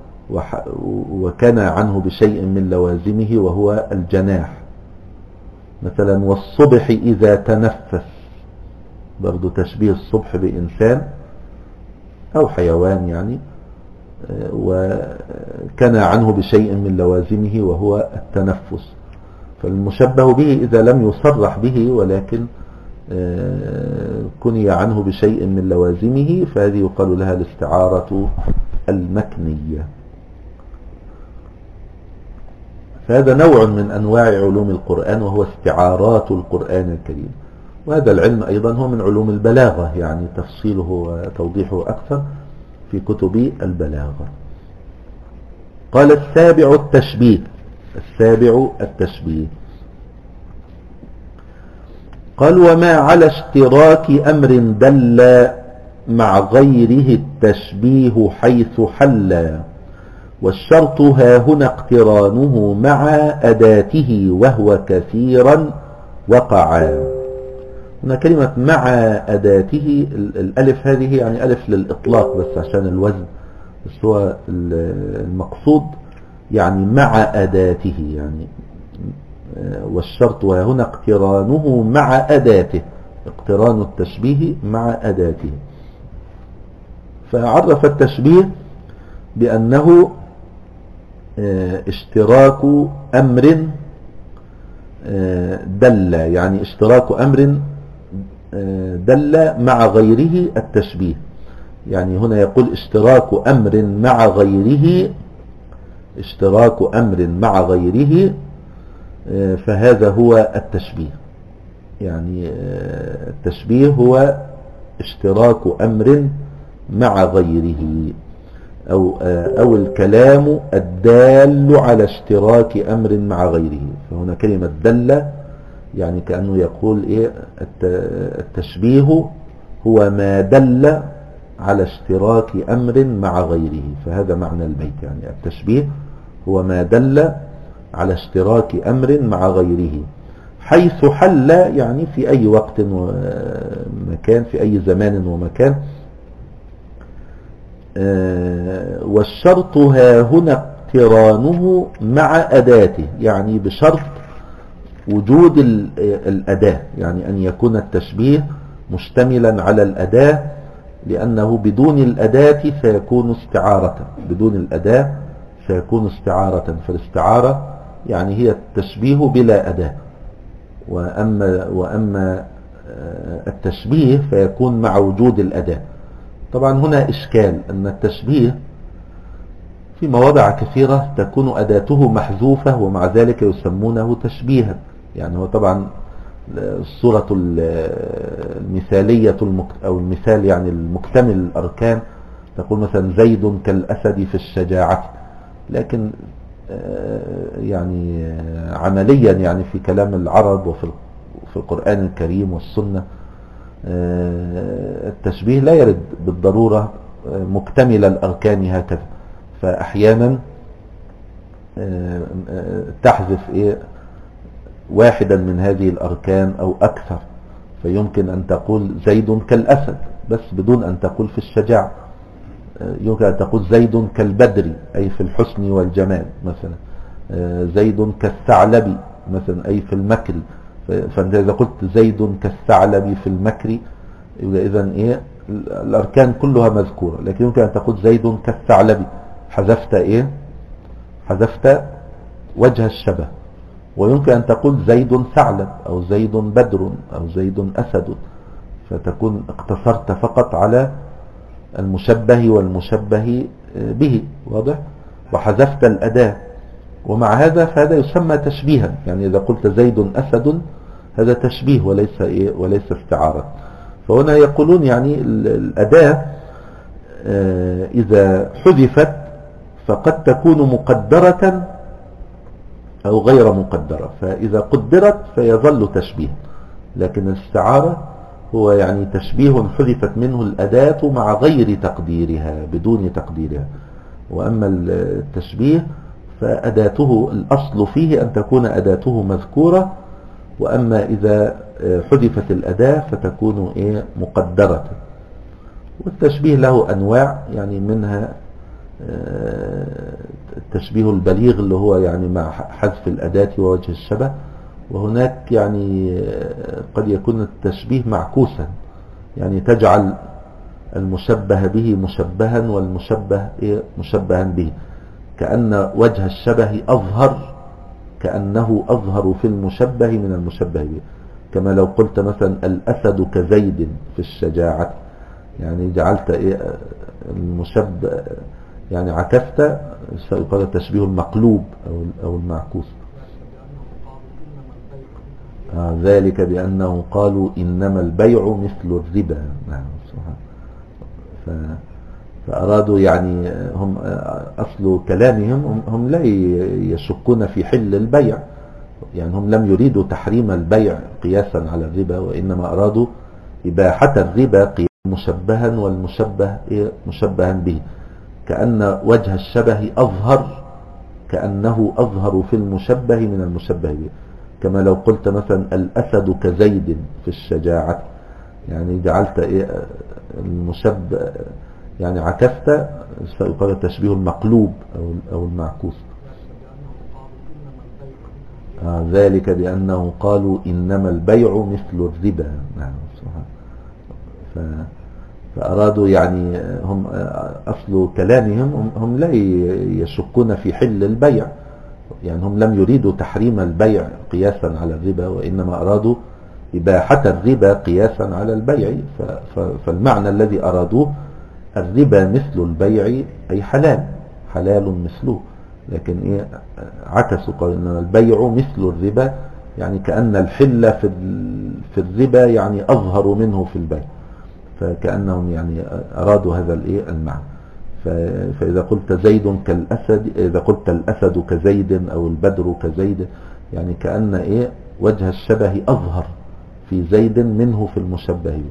[SPEAKER 1] وكان عنه بشيء من لوازمه وهو الجناح. مثلا والصبح إذا تنفس، برضو تشبيه الصبح بإنسان أو حيوان يعني، وكان عنه بشيء من لوازمه وهو التنفس. فالمشبه به إذا لم يصرح به ولكن كني عنه بشيء من لوازمه فهذه يقال لها الاستعارة المكنية. فهذا نوع من أنواع علوم القرآن وهو استعارات القرآن الكريم. وهذا العلم أيضا هو من علوم البلاغة، يعني تفصيله وتوضيحه أكثر في كتب البلاغة. قال السابع التشبيه. السابع التشبيه. قال وما على اشتراك أمر دل مع غيره التشبيه حيث حل، والشرط ها هنا اقترانه مع أداته وهو كثيرا وقعا. هنا كلمة مع أداته، الألف هذه يعني ألف للإطلاق بس عشان الوزن، بس هو المقصود يعني مع أداته، يعني والشرط ها هنا اقترانه مع أداته، اقتران التشبيه مع أداته. فعرف التشبيه بأنه اشتراك أمر دل، يعني اشتراك أمر دل مع غيره التشبيه. يعني هنا يقول اشتراك أمر مع غيره، اشتراك أمر مع غيره، فهذا هو التشبيه. يعني التشبيه هو اشتراك أمر مع غيره، أو الكلام الدال على اشتراك أمر مع غيره. فهنا كلمة دل يعني كأنه يقول إيه، التشبيه هو ما دل على اشتراك أمر مع غيره، فهذا معنى البيت. يعني التشبيه هو ما دل على اشتراك أمر مع غيره حيث حل، يعني في أي وقت ومكان، في أي زمان ومكان. والشرط ها هنا اقترانه مع أداته، يعني بشرط وجود الأداة، يعني أن يكون التشبيه مشتملا على الأداة، لأنه بدون الأداة سيكون استعارة، بدون الأداة سيكون استعارة. فالاستعارة يعني هي التشبيه بلا أداة، وأما التشبيه فيكون مع وجود الأداة. طبعا هنا إشكال أن التشبيه في مواضع كثيرة تكون أداته محذوفة ومع ذلك يسمونه تشبيها. يعني هو طبعا الصورة المثالية أو المثال يعني المكتمل الأركان، تقول مثلا زيد كالأسد في الشجاعة، لكن يعني عمليا يعني في كلام العرب وفي القرآن الكريم والسنة التشبيه لا يرد بالضرورة مكتمل الأركان هكذا، فأحيانا تحذف واحدا من هذه الأركان أو أكثر، فيمكن أن تقول زيد كالأسد بس بدون أن تقول في الشجاعة. يمكن أن تقول زيد كالبدر أي في الحسن والجمال مثلا، زيد كالثعلب مثلا أي في المكر. فأنت إذا قلت زيد كالثعلب في المكر يبقى إذن الأركان كلها مذكورة، لكن يمكن أن تقول زيد كالثعلب، حذفت حذفت وجه الشبه. ويمكن أن تقول زيد ثعلب أو زيد بدر أو زيد أسد، فتكون اقتصرت فقط على المشبه والمشبه به، واضح، وحذفت الأداة. ومع هذا فهذا يسمى تشبيها، يعني إذا قلت زيد أسد هذا تشبيه وليس استعارة. فهنا يقولون يعني الأداة إذا حذفت فقد تكون مقدرة أو غير مقدرة، فإذا قدرت فيظل تشبيه. لكن الاستعارة هو يعني تشبيه حذفت منه الأداة مع غير تقديرها، بدون تقديرها. وأما التشبيه فأداته الأصل فيه أن تكون أداته مذكورة، وأما إذا حذفت الأداة فتكون مقدرة. والتشبيه له أنواع، يعني منها التشبيه البليغ اللي هو يعني مع حذف الأداة ووجه الشبه، وهناك يعني قد يكون التشبيه معكوسا، يعني تجعل المشبه به مشبها والمشبه مشبها به، كأن وجه الشبه أظهر، كأنه أظهر في المشبه من المشبه به. كما لو قلت مثلا الأسد كزيد في الشجاعة، يعني جعلت المشبه، يعني عكست، يقال التشبيه المقلوب أو المعكوس. ذلك بأنه قالوا إنما البيع مثل الربا. فأرادوا يعني هم أصل كلامهم هم لا يشكون في حل البيع، يعني هم لم يريدوا تحريم البيع قياسا على الربا، وإنما أرادوا إباحة الربا قياسا مشبها والمشبه مشبها به، كأن وجه الشبه أظهر، كأنه أظهر في المشبه من المشبه به. كما لو قلت مثلا الأسد كزيد في الشجاعة، يعني جعلت المشبه، يعني عكست، يقال التشبيه المقلوب أو المعكوس. ذلك بأنه قالوا إنما البيع مثل الربا. فأرادوا يعني هم أصل كلامهم هم لا يشكون في حل البيع، يعني هم لم يريدوا تحريم البيع قياسا على الربا، وإنما أرادوا إباحة الربا قياسا على البيع. فالمعنى الذي أرادوه الربا مثل البيع، أي حلال مثله، لكن عكسوا، قالوا إن البيع مثل الربا، يعني كأن الحل في الربا يعني أظهر منه في البيع، فكأنهم يعني أرادوا هذا المعنى. فإذا قلت زيد كالأسد، إذا قلت الأسد كزيد أو البدر كزيد، يعني كأن وجه الشبه أظهر في زيد منه في المشبه به.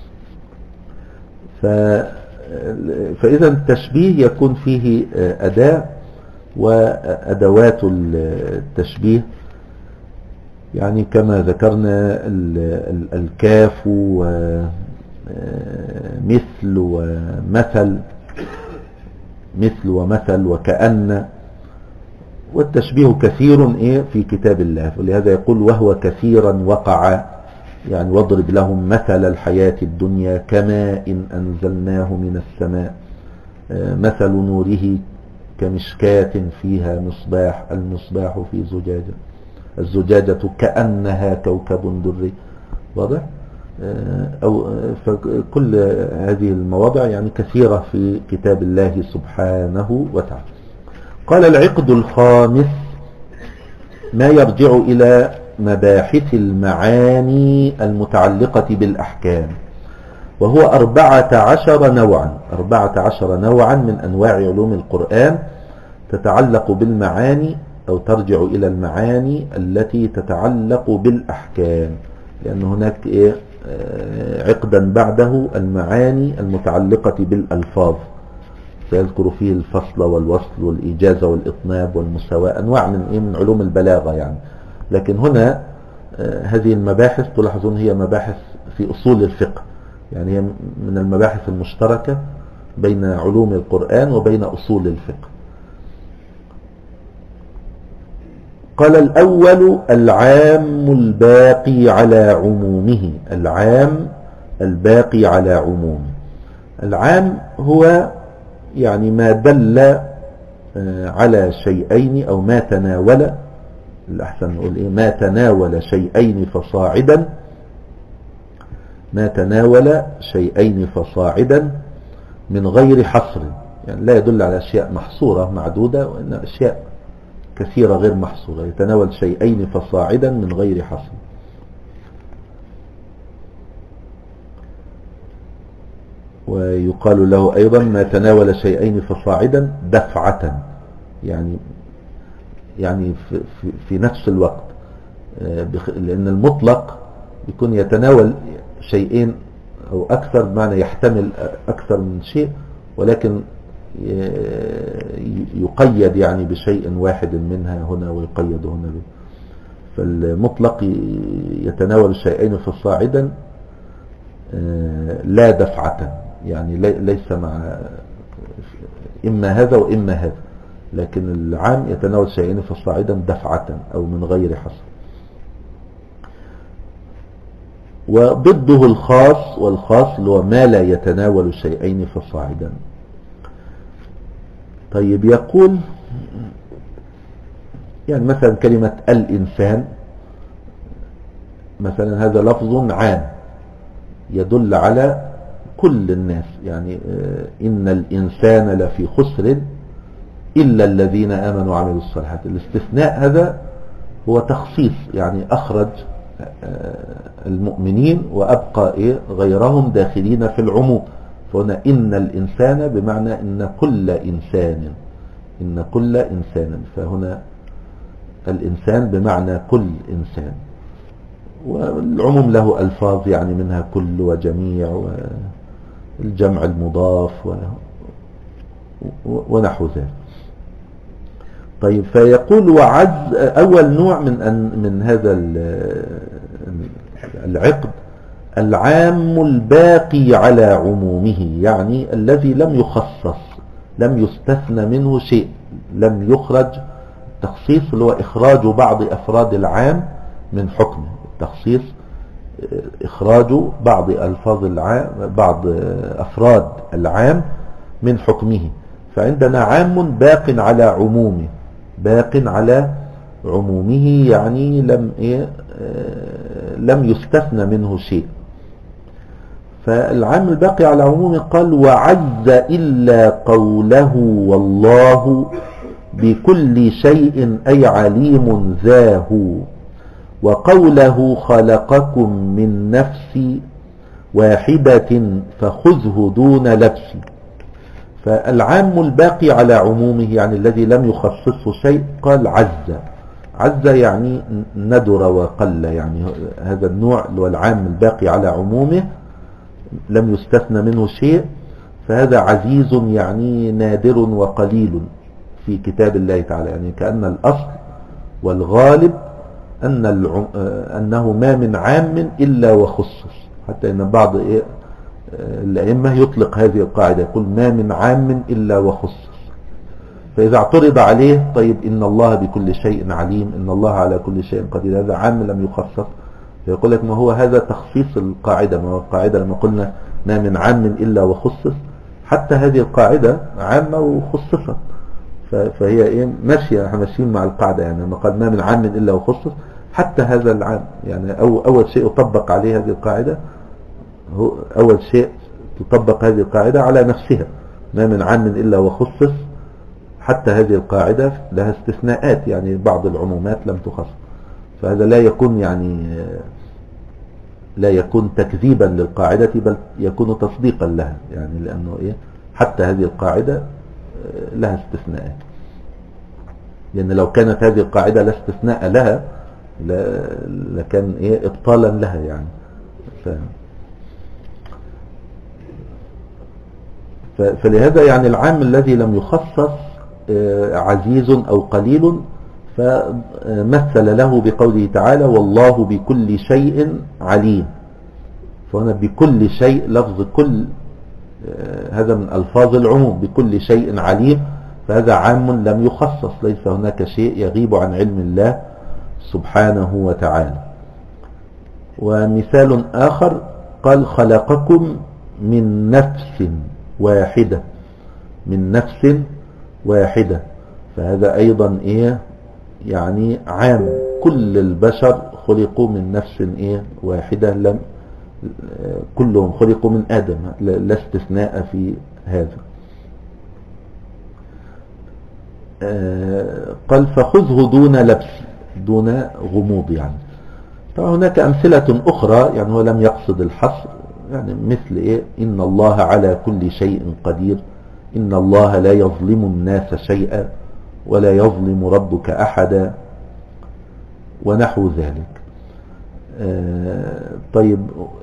[SPEAKER 1] فإذا التشبيه يكون فيه أداة وأدوات التشبيه، يعني كما ذكرنا الكاف ومثل ومثل، مثل ومثل وكأن، والتشبيه كثير في كتاب الله، ولهذا يقول وهو كثيرا وقع، يعني واضرب لهم مثل الحياة الدنيا كماء أنزلناه من السماء مثل نوره كمشكاة فيها مصباح، المصباح في زجاجة، الزجاجة كأنها كوكب دري. واضح؟ فكل هذه المواضع يعني كثيرة في كتاب الله سبحانه وتعالى. قال العقد الخامس ما يرجع إلى مباحث المعاني المتعلقة بالأحكام، وهو 14 نوعا، 14 نوعا من أنواع علوم القرآن تتعلق بالمعاني أو ترجع إلى المعاني التي تتعلق بالأحكام، لأن هناك عقدا بعده المعاني المتعلقة بالألفاظ، سيذكر فيه الفصل والوصل والإيجاز والإطناب والمساواة، أنواع من علوم البلاغة يعني. لكن هنا هذه المباحث تلاحظون هي مباحث في أصول الفقه، يعني هي من المباحث المشتركة بين علوم القرآن وبين أصول الفقه. قال الأول العام الباقي على عمومه، العام الباقي على عمومه. العام هو يعني ما دل على شيئين أو ما تناول، الأحسن نقول ما تناول شيئين فصاعدا، ما تناول شيئين فصاعدا من غير حصر، يعني لا يدل على أشياء محصورة معدودة، وإن أشياء كثيرة غير محصورة، يتناول شيئين فصاعدا من غير حصر. ويقال له أيضا ما تناول شيئين فصاعدا دفعة، يعني في نفس الوقت، لأن المطلق يكون يتناول شيئين أو أكثر، بمعنى يحتمل أكثر من شيء، ولكن يقيد يعني بشيء واحد منها هنا ويقيد هنا به. فالمطلق يتناول شيئين فصاعدا لا دفعة، يعني ليس مع إما هذا وإما هذا، لكن العام يتناول شيئين فصاعدا دفعة أو من غير حصر. وضده الخاص، والخاص اللي هو ما لا يتناول شيئين فصاعدا. طيب يقول يعني مثلا كلمة الإنسان مثلا هذا لفظ عام يدل على كل الناس، يعني إن الإنسان لفي خسر إلا الذين آمنوا وعملوا الصالحات. الاستثناء هذا هو تخصيص، يعني أخرج المؤمنين وأبقى غيرهم داخلين في العموم. فهنا إن الإنسان بمعنى إن كل إنسان، إن كل إنسان، فهنا الإنسان بمعنى كل إنسان. والعموم له ألفاظ يعني منها كل وجميع والجمع المضاف ونحو ذلك. طيب فيقول وعز أول نوع من هذا العقد العام الباقي على عمومه، يعني الذي لم يخصص، لم يستثنى منه شيء، لم يخرج. التخصيص اللي هو إخراج بعض أفراد العام من حكمه، التخصيص إخراج بعض ألفاظ العام، بعض أفراد العام من حكمه. فعندنا عام باق على عمومه، باق على عمومه يعني لم يستثنى منه شيء. فالعام الباقي على عمومه قال وعز إلا قوله والله بكل شيء أي عليم ذاه، وقوله خلقكم من نفس واحدة فخذه دون لبس. فالعام الباقي على عمومه يعني الذي لم يخصصه شيء قال عز. عز يعني ندر وقل، يعني هذا النوع اللي هو العام الباقي على عمومه لم يستثنى منه شيء، فهذا عزيز يعني نادر وقليل في كتاب الله تعالى. يعني كأن الأصل والغالب أنه ما من عام إلا وخصص، حتى أن بعض الأئمة يطلق هذه القاعدة، يقول ما من عام إلا وخصص. فإذا اعترض عليه طيب إن الله بكل شيء عليم، إن الله على كل شيء قدير، هذا عام لم يخصص. فيقول لك ما هو هذا تخصيص القاعدة، ما هو القاعدة لما قلنا ما من عام إلا وخصص، حتى هذه القاعدة عامة وخصصت، فهي ماشية، احنا ماشيين مع القاعدة. يعني لما قال ما من عام إلا وخصص حتى هذا العام، يعني أول شيء يطبق عليه هذه القاعدة، هو أول شيء تطبق هذه القاعدة على نفسها، ما من عام إلا وخصص. حتى هذه القاعدة لها استثناءات، يعني بعض العمومات لم تخصص، فهذا لا يكون يعني لا يكون تكذيبا للقاعدة، بل يكون تصديقا لها، يعني لأنه حتى هذه القاعدة لها استثناءات. لأن لو كانت هذه القاعدة لا استثناء لها لكان إبطالا لها يعني. فلهذا يعني العام الذي لم يخصص عزيز أو قليل، فمثل له بقوله تعالى والله بكل شيء عليم. فهنا بكل شيء، لفظ كل هذا من ألفاظ العموم، بكل شيء عليم، فهذا عام لم يخصص، ليس هناك شيء يغيب عن علم الله سبحانه وتعالى. ومثال آخر قال خلقكم من نفس واحدة، من نفس واحدة، فهذا أيضا يعني عام، كل البشر خلقوا من نفس واحدة، لم كلهم خلقوا من آدم، لا استثناء في هذا. قال فخذه دون لبس، دون غموض يعني. طبعا هناك أمثلة أخرى، يعني هو لم يقصد الحصر، يعني مثل إن الله على كل شيء قدير، إن الله لا يظلم الناس شيئا ولا يظلم ربك أحدا، ونحو ذلك. طيب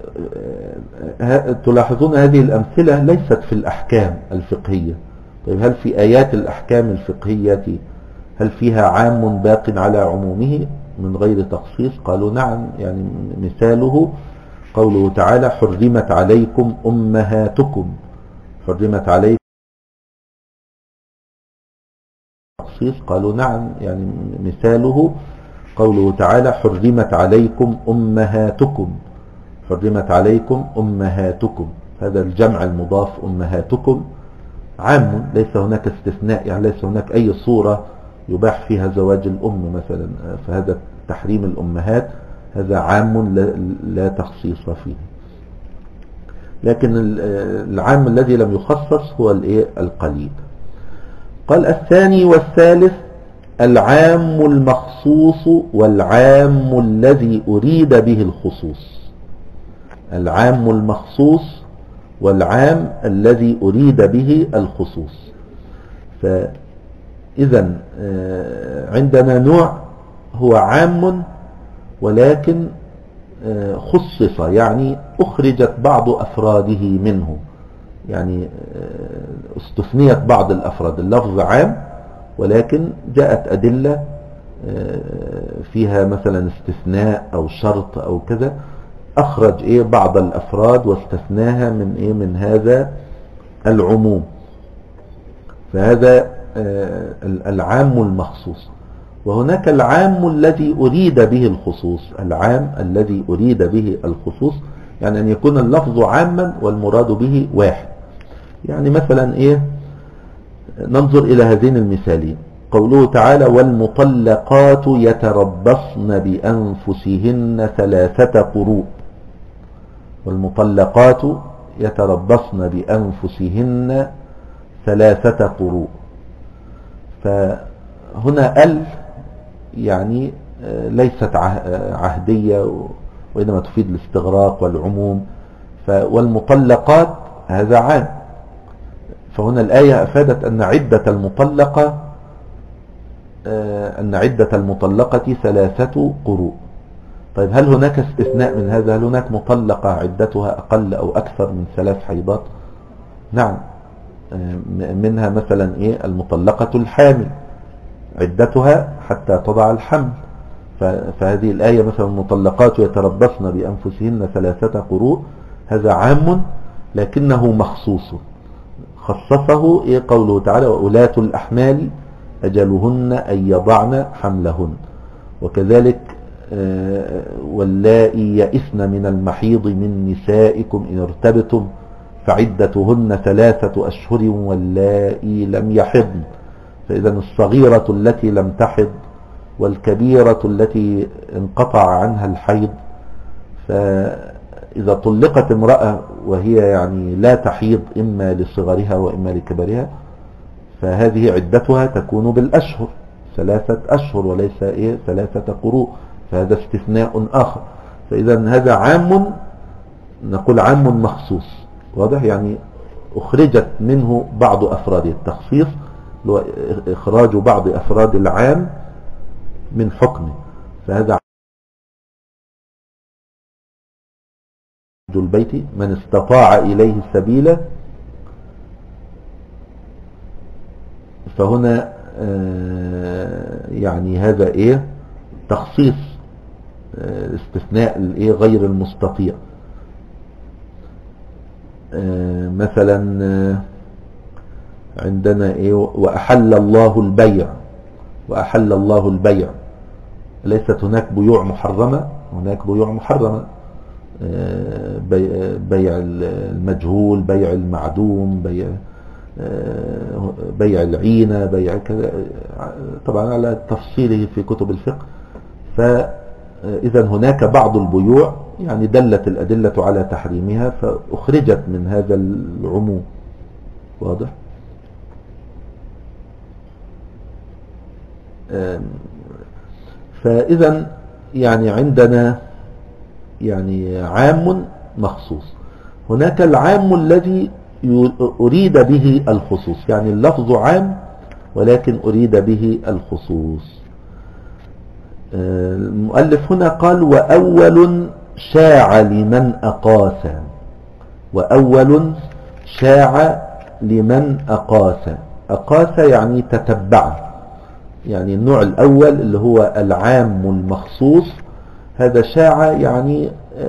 [SPEAKER 1] تلاحظون هذه الأمثلة ليست في الأحكام الفقهية. طيب هل في آيات الأحكام الفقهية هل فيها عام باق على عمومه من غير تخصيص؟ قالوا نعم، يعني مثاله قوله تعالى حرمت عليكم أمهاتكم، حرمت عليكم تخصيص. قالوا نعم، يعني مثاله قوله تعالى حرمت عليكم أمهاتكم، حرمت عليكم أمهاتكم، هذا الجمع المضاف أمهاتكم عام، ليس هناك استثناء، يعني ليس هناك أي صورة يباح فيها زواج الأم مثلا، فهذا تحريم الأمهات هذا عام لا تخصيص فيه. لكن العام الذي لم يخصص هو القليل. قال الثاني والثالث العام المخصوص والعام الذي أريد به الخصوص. العام المخصوص والعام الذي أريد به الخصوص. فإذا عندنا نوع هو عام ولكن خصص، يعني أخرجت بعض أفراده منه، يعني استثنيت بعض الأفراد. اللفظ عام ولكن جاءت أدلة فيها مثلا استثناء أو شرط أو كذا، أخرج بعض الأفراد واستثناها من هذا العموم، فهذا العام المخصوص. وهناك العام الذي أريد به الخصوص. العام الذي أريد به الخصوص يعني أن يكون اللفظ عاما والمراد به واحد. يعني مثلا ننظر إلى هذين المثالين. قوله تعالى والمطلقات يتربصن بأنفسهن 3 قروء. والمطلقات يتربصن بأنفسهن 3 قروء. فهنا يعني ليست عهدية وإنما تفيد الاستغراق والعموم. والمطلقات هذا عام، فهنا الآية أفادت أن عدة المطلقة 3 قروء. طيب هل هناك استثناء من هذا؟ هل هناك مطلقة عدتها أقل أو أكثر من 3 حيضات؟ نعم، منها مثلا المطلقة الحامل عدتها حتى تضع الحمل. فهذه الآية مثلا المطلقات يتربصن بأنفسهن 3 قروء، هذا عام لكنه مخصوص. خصصه قوله تعالى وأولاة الأحمال أجلهن أن يضعن حملهن. وكذلك واللائي يئسن من المحيض من نسائكم إن ارتبتم فعدتهن 3 أشهر واللائي لم يحضن. فإذا الصغيرة التي لم تحض والكبيرة التي انقطع عنها الحيض، فإذا طلقت امرأة وهي يعني لا تحيض إما لصغرها وإما لكبرها، فهذه عدتها تكون بالأشهر 3 أشهر وليس 3 قروء، فهذا استثناء آخر. فإذا هذا عام، نقول عام مخصوص، واضح؟ يعني أخرجت منه بعض أفراد التخصيص، إخراج بعض أفراد العام من حكمه، فهذا البيت من استطاع إليه السبيل. فهنا يعني هذا تخصيص، استثناء غير المستطيع. مثلا عندنا وأحل الله البيع. وأحل الله البيع، ليست هناك بيوع محرمة، هناك بيوع محرمة، بيع المجهول، بيع المعدوم، بيع العينة، بيع كذا، طبعا على تفصيله في كتب الفقه. فإذا هناك بعض البيوع يعني دلت الأدلة على تحريمها فأخرجت من هذا العموم، واضح؟ فإذا يعني عندنا يعني عام مخصوص. هناك العام الذي أريد به الخصوص، يعني اللفظ عام ولكن أريد به الخصوص. المؤلف هنا قال وأول شاع لمن أقاس. وأول شاع لمن أقاس. أقاس يعني تتبع، يعني النوع الأول اللي هو العام المخصوص، هذا شاع يعني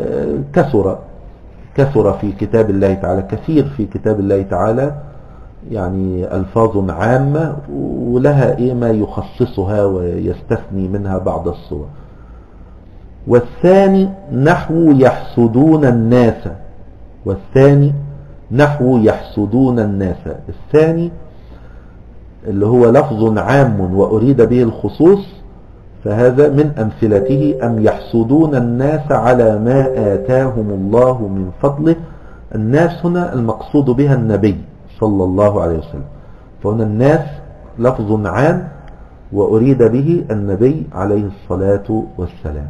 [SPEAKER 1] كثر في كتاب الله تعالى، كثير في كتاب الله تعالى، يعني ألفاظ عامة ولها ما يخصصها ويستثني منها بعض الصور. والثاني نحو يحسدون الناس، والثاني نحو يحسدون الناس. الثاني اللي هو لفظ عام وأريد به الخصوص، فهذا من أمثلته أم يحسدون الناس على ما آتاهم الله من فضله. الناس هنا المقصود بها النبي صلى الله عليه وسلم، فهنا الناس لفظ عام وأريد به النبي عليه الصلاة والسلام.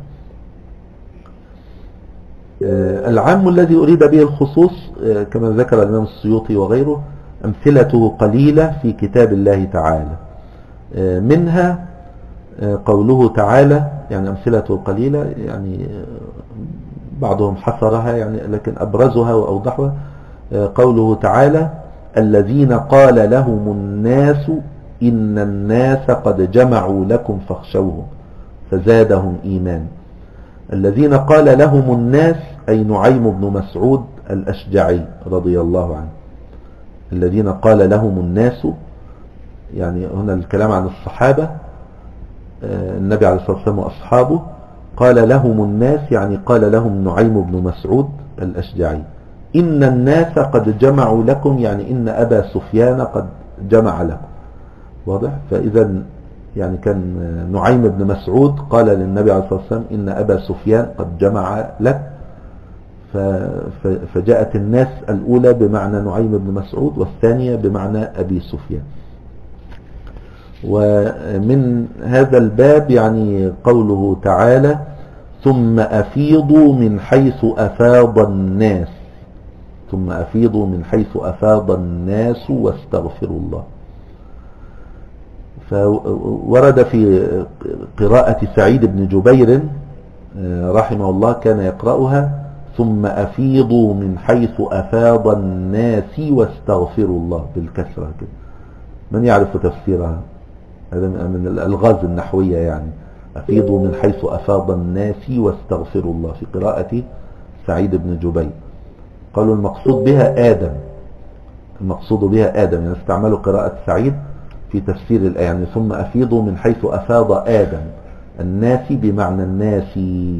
[SPEAKER 1] العام الذي أريد به الخصوص كما ذكر الإمام السيوطي وغيره أمثلته قليلة في كتاب الله تعالى، منها قوله تعالى، يعني أمثلته قليلة يعني بعضهم حصرها يعني، لكن أبرزها وأوضحها قوله تعالى الذين قال لهم الناس إن الناس قد جمعوا لكم فاخشوهم فزادهم إيمان. الذين قال لهم الناس أي نعيم بن مسعود الأشجعي رضي الله عنه. الذين قال لهم الناس يعني هنا الكلام عن الصحابة، النبي عليه الصلاة والسلام وأصحابه. قال لهم الناس يعني قال لهم نعيم بن مسعود الأشجعي إن الناس قد جمعوا لكم، يعني إن أبا سفيان قد جمع لكم. واضح؟ فإذا يعني كان نعيم بن مسعود قال للنبي عليه الصلاة والسلام إن أبا سفيان قد جمع لك، فجاءت الناس الأولى بمعنى نعيم بن مسعود والثانية بمعنى أبي سفيان. ومن هذا الباب يعني قوله تعالى ثم أفيضوا من حيث أفاض الناس، ثم أفيضوا من حيث أفاض الناس واستغفروا الله. فورد في قراءة سعيد بن جبير رحمه الله كان يقرأها ثم أفيضوا من حيث أفاض الناس واستغفروا الله بالكسرة كده. من يعرف تفسيرها؟ هذا من الألغاز النحوية يعني، أفيضوا من حيث أفاض الناس واستغفروا الله في قراءة سعيد بن جبير. قالوا المقصود بها آدم، المقصود بها آدم، يعني استعملوا قراءة سعيد في تفسير الآية، يعني ثم أفيضوا من حيث أفاض آدم. الناس بمعنى الناس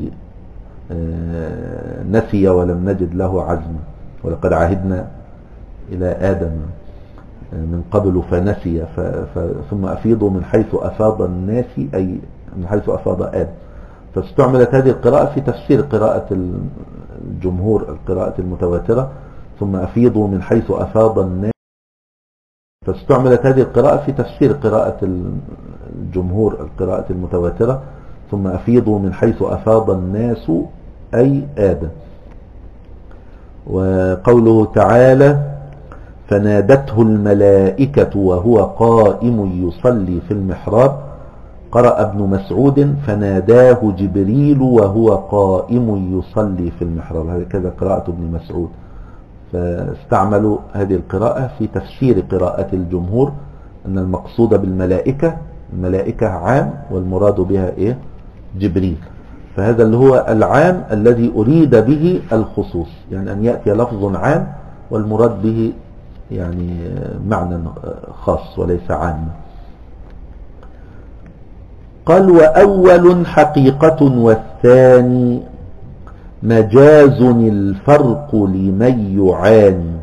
[SPEAKER 1] نسي ولم نجد له عزما، ولقد عهدنا إلى آدم من قبل فنسي، ثم أفيضوا من حيث أفاض الناس أي من حيث أفاض آدم. فاستعملت هذه القراءة في تفسير قراءة الجمهور القراءة المتواترة ثم أفيضوا من حيث أفاض الناس. فاستعملت هذه القراءة في تفسير قراءة الجمهور القراءة المتواترة ثم أفيضوا من حيث أفاض الناس أي آدم. وقوله تعالى فنادته الملائكة وهو قائم يصلي في المحراب، قرأ ابن مسعود فناداه جبريل وهو قائم يصلي في المحراب، هكذا قراءة ابن مسعود. فاستعملوا هذه القراءة في تفسير قراءة الجمهور أن المقصود بالملائكة الملائكة عام والمراد بها إيه؟ جبريل. فهذا اللي هو العام الذي أريد به الخصوص، يعني أن يأتي لفظ عام والمراد به يعني معنى خاص وليس عام. قال وأول حقيقة والثاني مجاز الفرق لمن يعاني.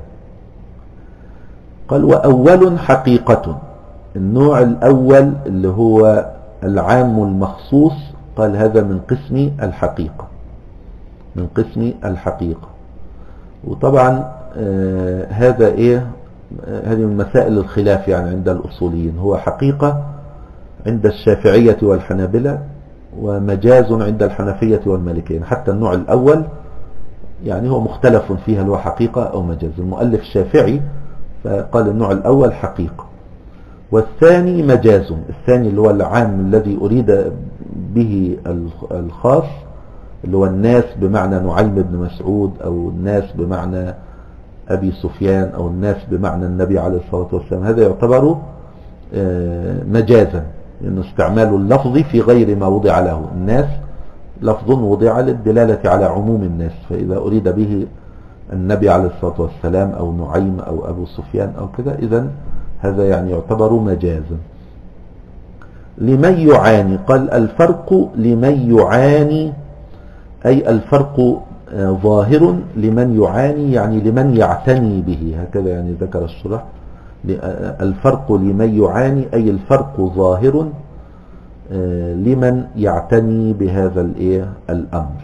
[SPEAKER 1] قال وأول حقيقة، النوع الأول اللي هو العام المخصوص، قال هذا من قسم الحقيقة، من قسم الحقيقة. وطبعا هذا ايه، هذه من مسائل الخلاف يعني عند الأصوليين، هو حقيقة عند الشافعية والحنابلة ومجاز عند الحنفية والمالكية. حتى النوع الأول يعني هو مختلف فيها، هل هو حقيقة أو مجاز. المؤلف الشافعي فقال النوع الأول حقيقة والثاني مجاز. الثاني اللي هو العام الذي أريد به الخاص، اللي هو الناس بمعنى نعيم بن مسعود أو الناس بمعنى أبي سفيان أو الناس بمعنى النبي عليه الصلاة والسلام، هذا يعتبر مجازا، لأنه استعمال اللفظ في غير ما وضع له. الناس لفظ وضع للدلالة على عموم الناس، فإذا أريد به النبي عليه الصلاة والسلام أو نعيم أو أبو سفيان أو كذا، إذن هذا يعني يعتبر مجازا. لمن يعاني، قال الفرق لمن يعاني أي الفرق ظاهر لمن يعاني، يعني لمن يعتني به، هكذا يعني ذكر الشرح. الفرق لمن يعاني أي الفرق ظاهر لمن يعتني بهذا الأمر.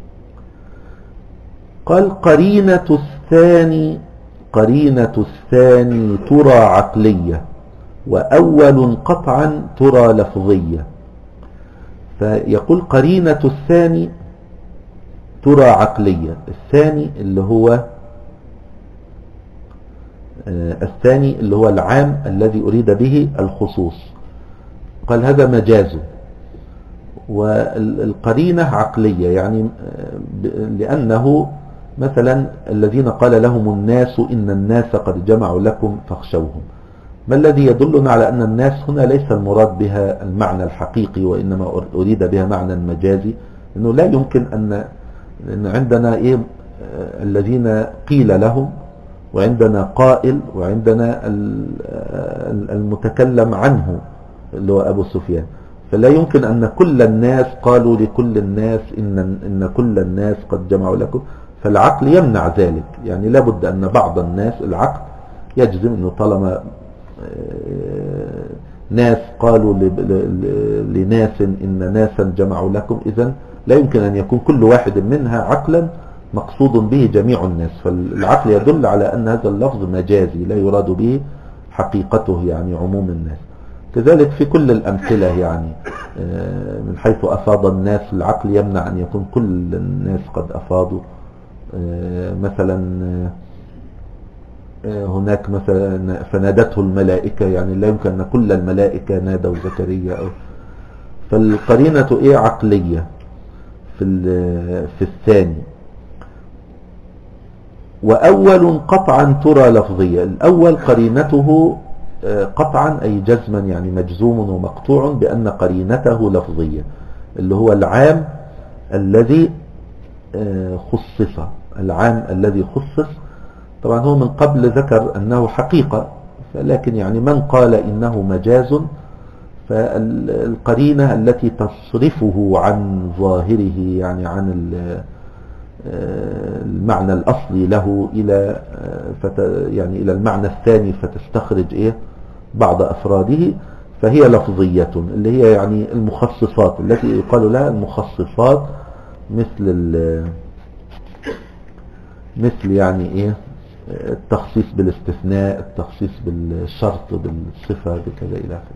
[SPEAKER 1] قال قرينة الثاني ترى عقلية، وأول قطعا ترى لفظية. فيقول قرينة الثاني ترى عقلية. الثاني اللي هو العام الذي أريد به الخصوص، قال هذا مجاز. والقرينة عقلية، يعني لأنه مثلا الذين قال لهم الناس إن الناس قد جمعوا لكم فاخشوهم، ما الذي يدلنا على أن الناس هنا ليس المراد بها المعنى الحقيقي، وإنما أريد بها معنى مجازي. إنه لا يمكن أن عندنا الذين قيل لهم، وعندنا قائل، وعندنا المتكلم عنه اللي هو أبو سفيان، فلا يمكن أن كل الناس قالوا لكل الناس إن كل الناس قد جمعوا لكم، فالعقل يمنع ذلك. يعني لابد أن بعض الناس العقل يجزم أنه طالما ناس قالوا لناس إن ناسا جمعوا لكم، إذن لا يمكن أن يكون كل واحد منها عقلا مقصود به جميع الناس، فالعقل يدل على أن هذا اللفظ مجازي لا يراد به حقيقته، يعني عموم الناس. كذلك في كل الأمثلة، يعني من حيث أفاض الناس، العقل يمنع أن يكون كل الناس قد أفاضوا. مثلا هناك مثلا فنادته الملائكة، يعني لا يمكن أن كل الملائكة نادوا زكريا فالقرينة عقلية في الثاني. وأول قطعا ترى لفظية، الأول قرينته قطعا أي جزما، يعني مجزوم ومقطوع بأن قرينته لفظية، اللي هو العام الذي خصص. العام الذي خصص طبعا هو من قبل ذكر أنه حقيقة، لكن يعني من قال إنه مجاز، فالقرينة التي تصرفه عن ظاهره، يعني عن المعنى الأصلي له إلى يعني إلى المعنى الثاني، فتستخرج بعض أفراده، فهي لفظية، اللي هي يعني المخصصات التي يقال لها المخصصات، مثل يعني التخصيص بالاستثناء، التخصيص بالشرط، بالصفة، بكذا إلى آخره.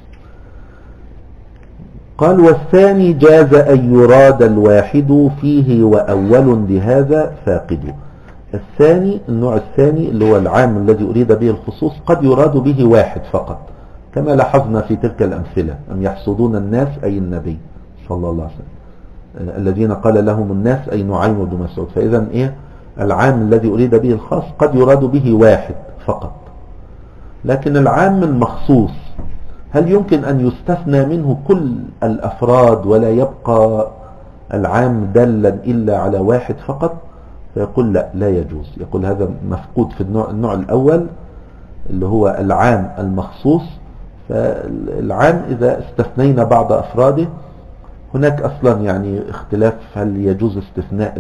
[SPEAKER 1] قال والثاني جاز أن يراد الواحد فيه وأول لهذا فاقد. الثاني، النوع الثاني اللي هو العام الذي أريد به الخصوص، قد يراد به واحد فقط، كما لاحظنا في تلك الأمثلة: أم يحسدون الناس أي النبي صلى الله عليه وسلم، الذين قال لهم الناس أي نعيم بن مسعود. فإذا العام الذي أريد به الخاص قد يراد به واحد فقط. لكن العام المخصوص هل يمكن أن يستثنى منه كل الأفراد ولا يبقى العام دالا إلا على واحد فقط؟ فيقول لا يجوز. يقول هذا مفقود في النوع الأول اللي هو العام المخصوص. فالعام إذا استثنينا بعض أفراده، هناك أصلا يعني اختلاف هل يجوز استثناء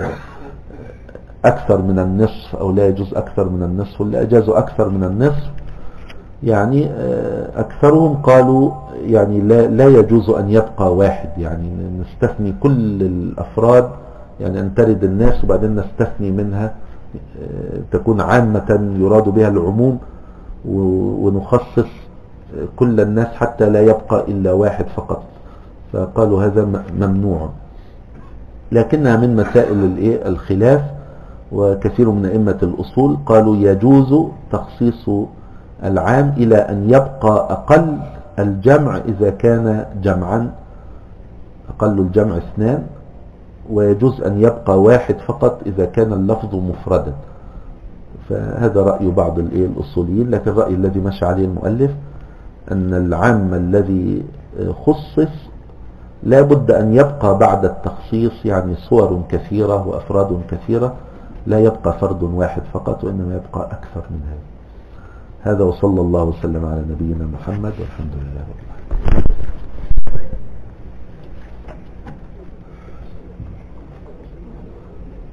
[SPEAKER 1] أكثر من النصف أو لا يجوز أكثر من النصف، ولا أجازوا أكثر من النصف. يعني أكثرهم قالوا يعني لا يجوز أن يبقى واحد، يعني نستثني كل الأفراد، يعني أن ترد الناس وبعدين نستثني منها تكون عامة يراد بها العموم، ونخصص كل الناس حتى لا يبقى إلا واحد فقط. فقالوا هذا ممنوع، لكنها من مسائل الخلاف. وكثير من أئمة الأصول قالوا يجوز تخصيص العام إلى أن يبقى أقل الجمع إذا كان جمعا، أقل الجمع 2، ويجوز أن يبقى واحد فقط إذا كان اللفظ مفردا. فهذا رأي بعض الأصوليين، لكن الرأي الذي مشى عليه المؤلف أن العام الذي خصص لا بد أن يبقى بعد التخصيص يعني صور كثيرة وأفراد كثيرة، لا يبقى فرد واحد فقط، وإنما يبقى أكثر من هذا. وصلى الله وسلم على نبينا محمد، والحمد لله رب العالمين.